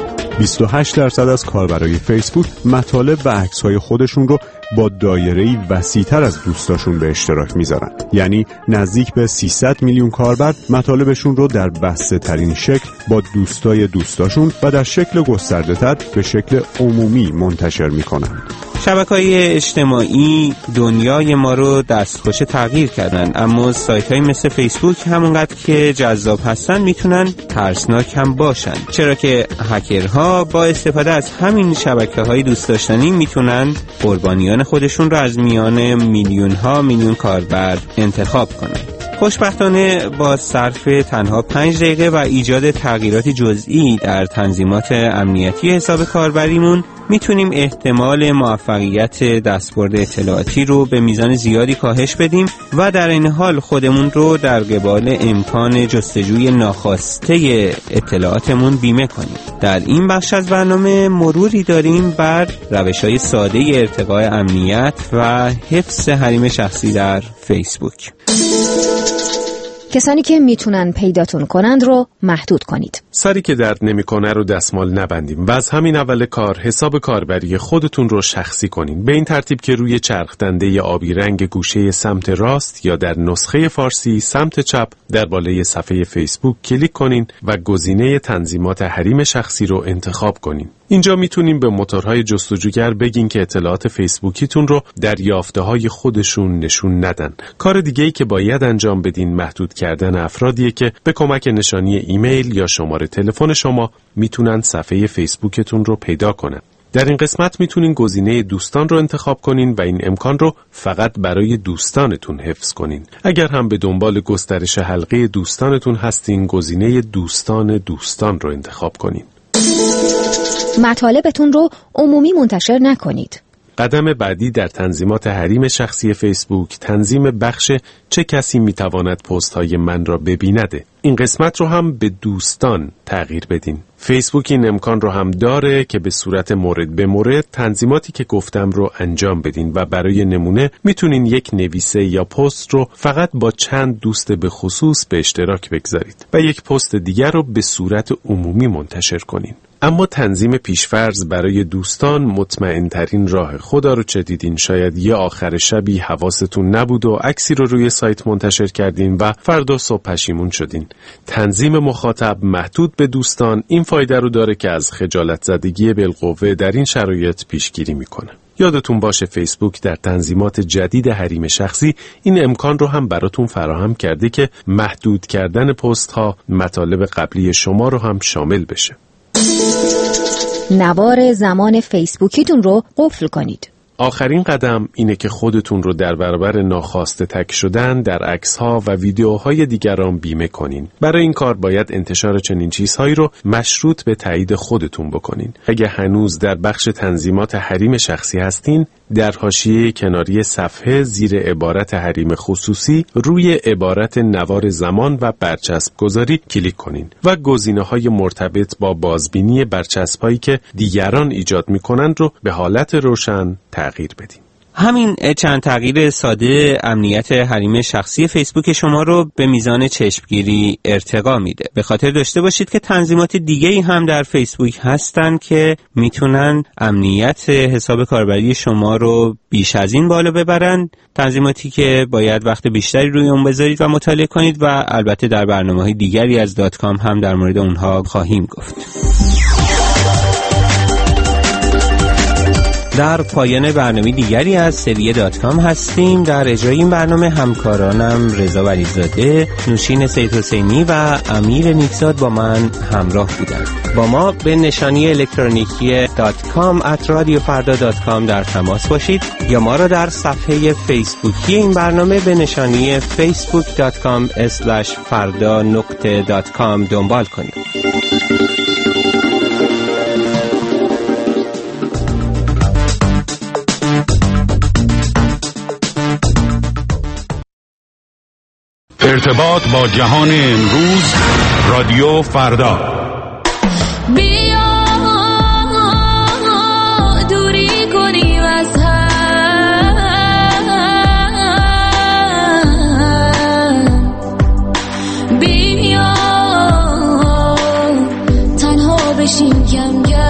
28% از کاربرای فیسبوک مطالب و عکس‌های خودشون رو با دایره‌ای وسیع‌تر از دوستاشون به اشتراک میذارن. یعنی نزدیک به 300 میلیون کاربر مطالبشون رو در بسته‌ترین شکل با دوستاشون و در شکل گسترده‌تر به شکل عمومی منتشر میکنن. شبکه‌های اجتماعی دنیای ما رو دستخوش تغییر کردن، اما سایت‌های مثل فیسبوک همونقدر که جذاب هستن میتونن ترسناک هم باشن، چرا که هکرها با استفاده از همین شبکه‌های دوست داشتنی میتونن قربانیان خودشون رو از میان میلیون کاربر انتخاب کنن. خوشبختانه با صرف تنها 5 دقیقه و ایجاد تغییرات جزئی در تنظیمات امنیتی حساب کاربریمون میتونیم احتمال موفقیت دستبرد اطلاعاتی رو به میزان زیادی کاهش بدیم و در این حال خودمون رو در قبال امکان جستجوی ناخواسته اطلاعاتمون بیمه کنیم. در این بخش از برنامه مروری داریم بر روش‌های ساده ارتقاء امنیت و حفظ حریم شخصی در فیسبوک. کسانی که میتونن پیداتون کنند رو محدود کنید. سری که درد نمیکنه رو دستمال نبندیم و از همین اول کار حساب کاربری خودتون رو شخصی کنین. به این ترتیب که روی چرخ دنده آبی رنگ گوشه سمت راست یا در نسخه فارسی سمت چپ در بالای صفحه فیسبوک کلیک کنین و گزینه تنظیمات حریم شخصی رو انتخاب کنین. اینجا میتونیم به موتورهای جستجوگر بگین که اطلاعات فیسبوکیتون رو در یافته‌های خودشون نشون ندن. کار دیگه‌ای که باید انجام بدین محدود کردن افرادیه که به کمک نشانی ایمیل یا شماره تلفن شما میتونن صفحه فیسبوکتون رو پیدا کنن. در این قسمت میتونین گزینه دوستان رو انتخاب کنین و این امکان رو فقط برای دوستانتون حفظ کنین. اگر هم به دنبال گسترش حلقه دوستانتون هستین، گزینه دوستان رو انتخاب کنین. مطالبتون رو عمومی منتشر نکنید. قدم بعدی در تنظیمات حریم شخصی فیسبوک تنظیم بخش چه کسی میتواند پست های من را ببینده. این قسمت رو هم به دوستان تغییر بدین. فیسبوک این امکان رو هم داره که به صورت مورد به مورد تنظیماتی که گفتم رو انجام بدین و برای نمونه میتونین یک نویسه یا پست رو فقط با چند دوست به خصوص به اشتراک بگذارید و یک پست دیگر رو به صورت عمومی منتشر کنین. اما تنظیم پیشفرض برای دوستان مطمئن ترین راه. خدا رو چه دیدین؟ شاید یه آخر شبی حواستون نبود و عکسی رو روی سایت منتشر کردین و فردا صبح پشیمون شدین. تنظیم مخاطب محدود به دوستان این فایده رو داره که از خجالت زدگی بالقوه در این شرایط پیشگیری میکنه. یادتون باشه فیسبوک در تنظیمات جدید حریم شخصی این امکان رو هم براتون فراهم کرده که محدود کردن پست ها مطالب قبلی شما رو هم شامل بشه. نوار زمان فیسبوکیتون رو قفل کنید. آخرین قدم اینه که خودتون رو در برابر ناخواسته تگ شدن در عکس‌ها و ویدیوهای دیگران بیمه کنین. برای این کار باید انتشار چنین چیزهایی رو مشروط به تایید خودتون بکنین. اگه هنوز در بخش تنظیمات حریم شخصی هستین، در حاشیه کناری صفحه زیر عبارت حریم خصوصی روی عبارت نوار زمان و برچسب گذاری کلیک کنین و گزینه‌های مرتبط با بازبینی برچسب‌هایی که دیگران ایجاد می‌کنند رو به حالت روشن تغییر بدین. همین چند تغییر ساده امنیت حریم شخصی فیسبوک شما رو به میزان چشمگیری ارتقا میده. به خاطر داشته باشید که تنظیمات دیگه‌ای هم در فیسبوک هستن که میتونن امنیت حساب کاربری شما رو بیش از این بالا ببرن. تنظیماتی که باید وقت بیشتری روی اون بذارید و مطالعه کنید و البته در برنامه‌های دیگری از .com هم در مورد اونها خواهیم گفت. در پایان برنامه دیگری از سری .com هستیم. در اجرای این برنامه همکارانم رضا ولیزاده، نوشین سیدحسینی و امیر نیکزاد با من همراه بودند. با ما به نشانی الکترونیکی .com@radiofarda.com در تماس باشید یا ما را در صفحه فیسبوکی این برنامه به نشانی facebook.com/farda.com دنبال کنید. ارتباط با جهان امروز، رادیو فردا. بیا دوری کنیم از هم، بیا تنها بشیم کم کم،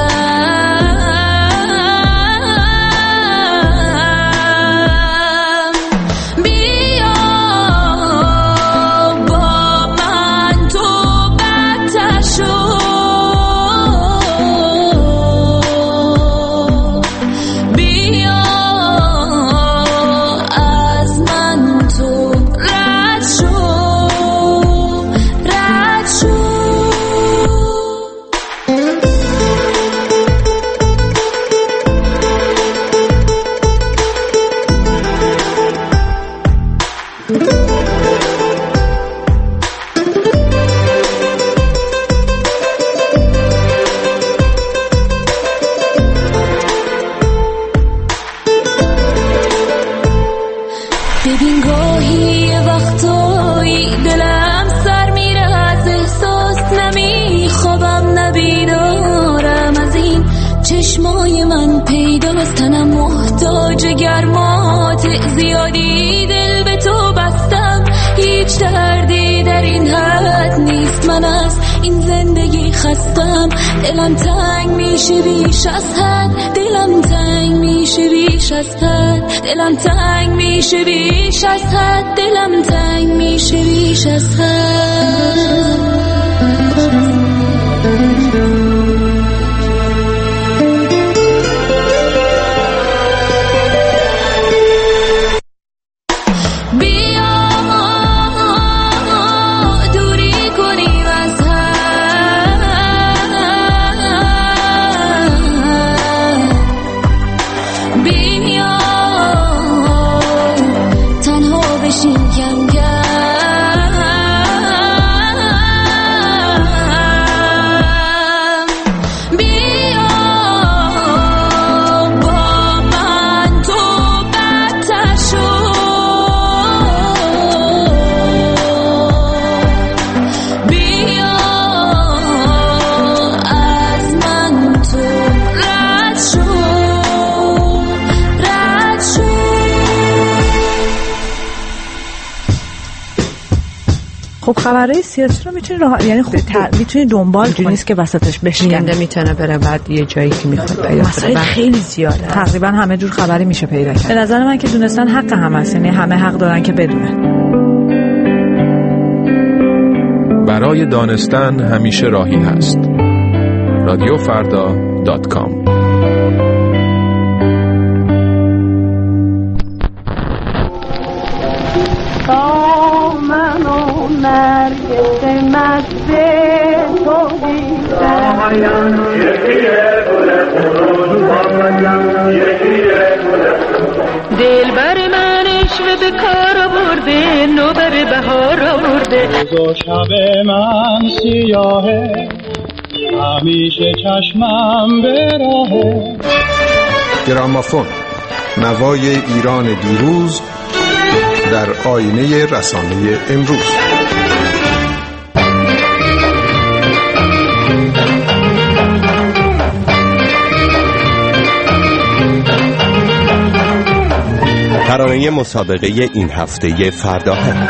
ببین گاهی وقتایی دلم سر میره از احساس، نمیخوابم نبیدارم از این چشمای من پیداست، تنم محتاج گرمات زیادی، دل به تو بستم هیچ دردی در این حد نیست، من از این زندگی خستم، دلم تنگ میشه بیش از حد، دلم تنگ میشه بیش از حد، دلم تنگ میشه بیش از حد، دلم تنگ میشه بیش از حد. خب خبرهای سیاسی رو میتونی یعنی میتونی دنبال کنی، نیست که وسطش بشکنه، میتونه بره بعد یه جایی که میخواد پیدا کنه. خیلی زیاده، تقریبا همه جور خبری میشه پیدا کرد. به نظر من که دونستن حق هم هست، یعنی همه حق دارن که بدونن. برای دانستن همیشه راهی هست. radiofarda.com. نرگس مست تو بیشتر دل بر من عشق به کار برده، نوبر بهار آورده، روز شب من سیاهه، همیشه چشمم به راهه. گرامافون، نوای ایران دیروز در آینه رسانه امروز. ترانه مسابقه این هفته فرداهم.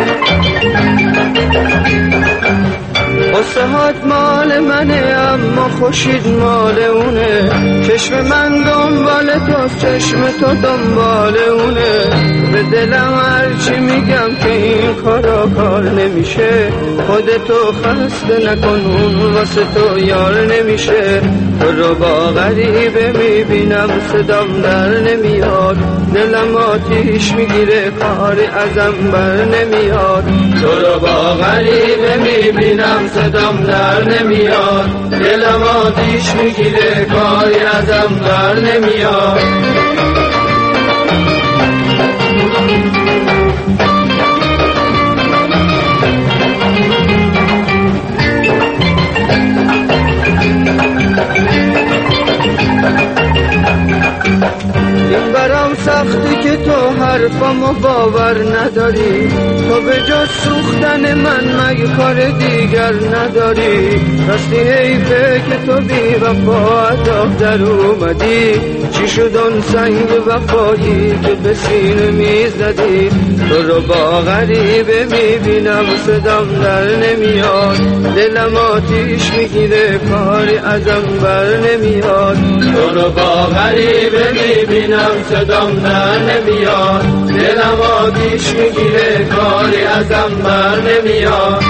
قصه هات مال منه اما خورشید مال اونه، چشم من دنبال تو، چشم تو دنبال اونه. به دلم هرچی میگم که این کار نمیشه، خودتو خسته نکن اون واسه تو یار نمیشه. تو رو با غریبه میبینم صدام در نمیاد، دلم آتیش میگیره کاری ازم بر نمیاد. تو رو با غریبه میبینم صدام در نمیاد، دلم آتیش میگیره کاری ازم بر نمیاد. این برام سختی که تو حرفامو باور نداری، تو به جز سوختن من مگه کار دیگر نداری. راستی حیفه که تو بی وفا عذاب در اومدی، چی شد اون سنگ وفایی که به سینه میزدی. تو رو با غریبه میبینم صدام در نمیاد، دلم آتیش میگیره کاری ازم بر نمیاد. تو رو با غریبه میبینم صدام در نمیاد، دلم آتیش میگیره کاری ازم بر نمیاد.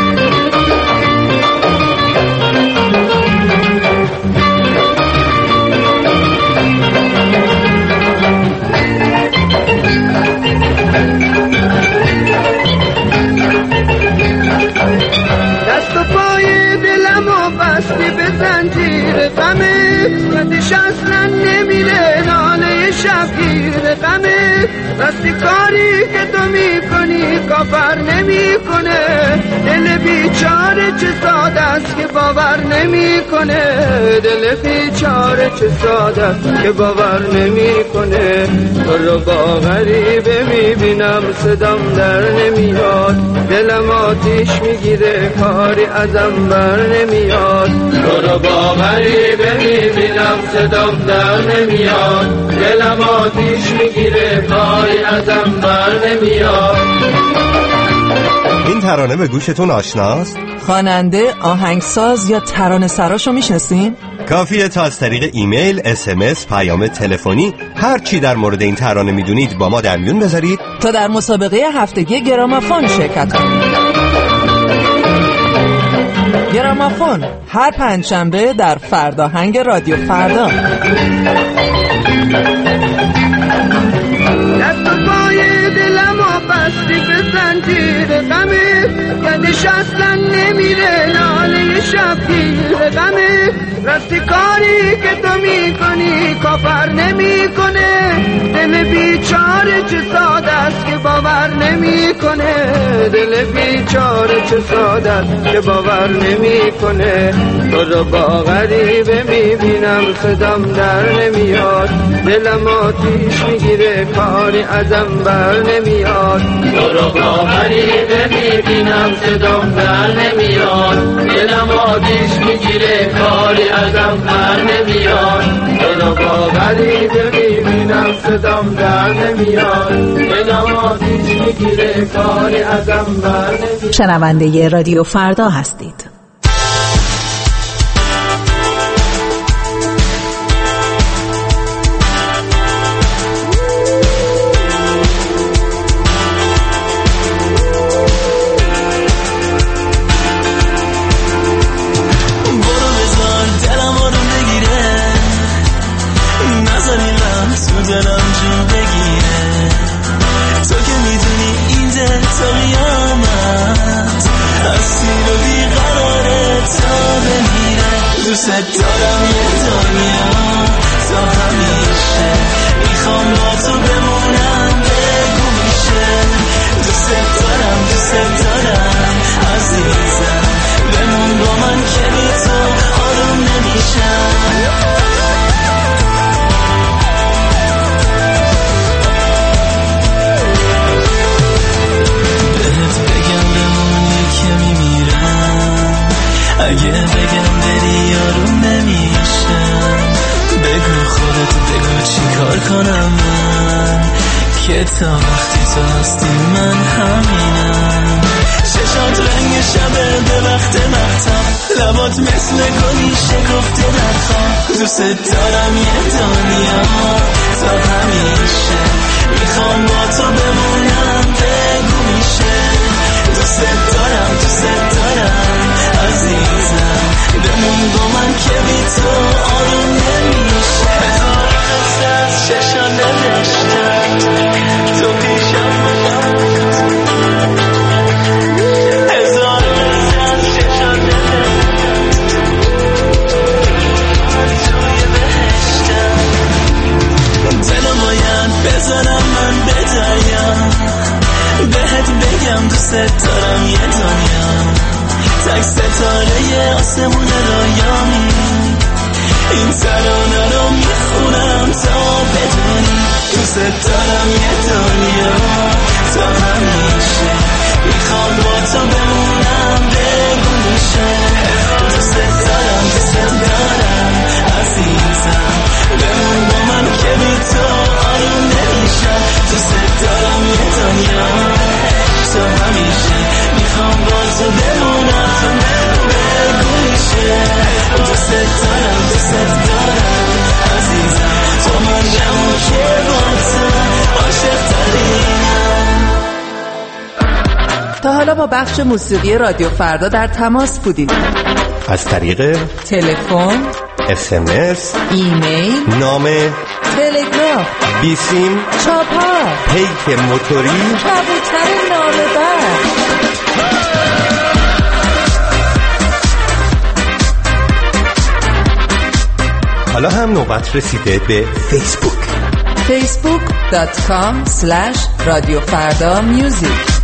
دست و پای دلمو بستی به زنجیر غمه، یادش اصلا نمیره ناله شبگیر غمه. راستی کاری که تو میکنی کافر نمیکنه، دل بیچاره چه ساده است که باور نمیکنه، دل بیچاره چه ساده است که باور نمیکنه. تو رو با غریبه میبینم صدام در نمیاد، دلم آتیش میگیره کاری ازم بر نمیاد. تو رو با غریبه میبینم صدام در نمیاد، دلم آتیش میگیره کاری ازم بر نمیاد. این ترانه به گوشتون آشناست؟ خواننده، آهنگساز یا ترانه سراشو میشناسین؟ کافیه تا از طریق ایمیل، SMS، پیام تلفنی هر چی در مورد این ترانه میدونید با ما در میون بذارید تا در مسابقه هفتگی گرامافون شرکت کنید. گرامافون هر پنجشنبه در فرداهنگ رادیو فردا. دست و پای دلمو بستی به زنجیر غمه، یادش اصلا نمیره ناله شبگیر غمه. راستی کاری که تو میکنی کافر نمیکنه، دل بیچاره چه ساده است که باور نمیکنه، دل بیچاره چه ساده است که باور نمیکنه. تو رو با غریبه میبینم صدام در نمیاد، دلم آتیش میگیره کاری ازم بر نمیاد. تو رو با غریبه میبینم صدام در نمیاد، دلم آتیش میگیره کاری ازم بر نمیاد. تو رو با غریبه میبینم صدام در نمیاد، دلم آتیش میگیره کاری ازم بر نمیاد. شنونده رادیو فردا هستید. دوست دارم یه دنیا تا همیشه، میخوام با تو بمونم بگو میشه. دوست دارم عزیزم، بمون با من که بی تو آروم نمیشم. بهت بگم بمونی که میمیرم، اگه بگم بری آروم نمیشم. بگو خودت، بگو چی کار کنم من، که تا وقتی تو هستی من همینم. چشات رنگ شبه به وقت مختم، لبات مثل گلی شکفته در خواب. دوست دارم یه دنیا تا همیشه، میخوام با تو بمونم بگو میشه. دوست دارم عزیزم، بمون با من که بی تو آروم نمیشه. هزار قصه از چشم نوشتم، تو پیشم هزار قصه از چشم نوشتم، توی بهشتم. دلم باید بذارم من به دریا، بهت بگم دوست دارم یه دنیا، تک ستاره آسمون رویامی. این ترانه رو میخونم تا بدونی، دوست دارم یه دنیا تا همیشه، میخوام با تو بمونم بگو میشه. دوست دارم عزیزم، بمون با من که بی تو آروم نمیشم. دوست دارم یه دنیا تا همیشه، میخوام با تو بمونم بگو میشه. دوست دارم عزیزم، تو من جمع که با تو عاشق ترینم. تا حالا با بخش موسیقی رادیو فردا در تماس بودید؟ از طریق تلفن، SMS، ایمیل، نامه، تلگراف، بیسیم، چاپار، پیک موتوری، کبوتر نامه‌بر. حالا هم نوبت رسیده به فیسبوک. facebook.com/radiofardamusic.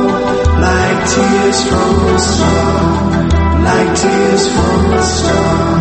Tears from a star, like tears from a star.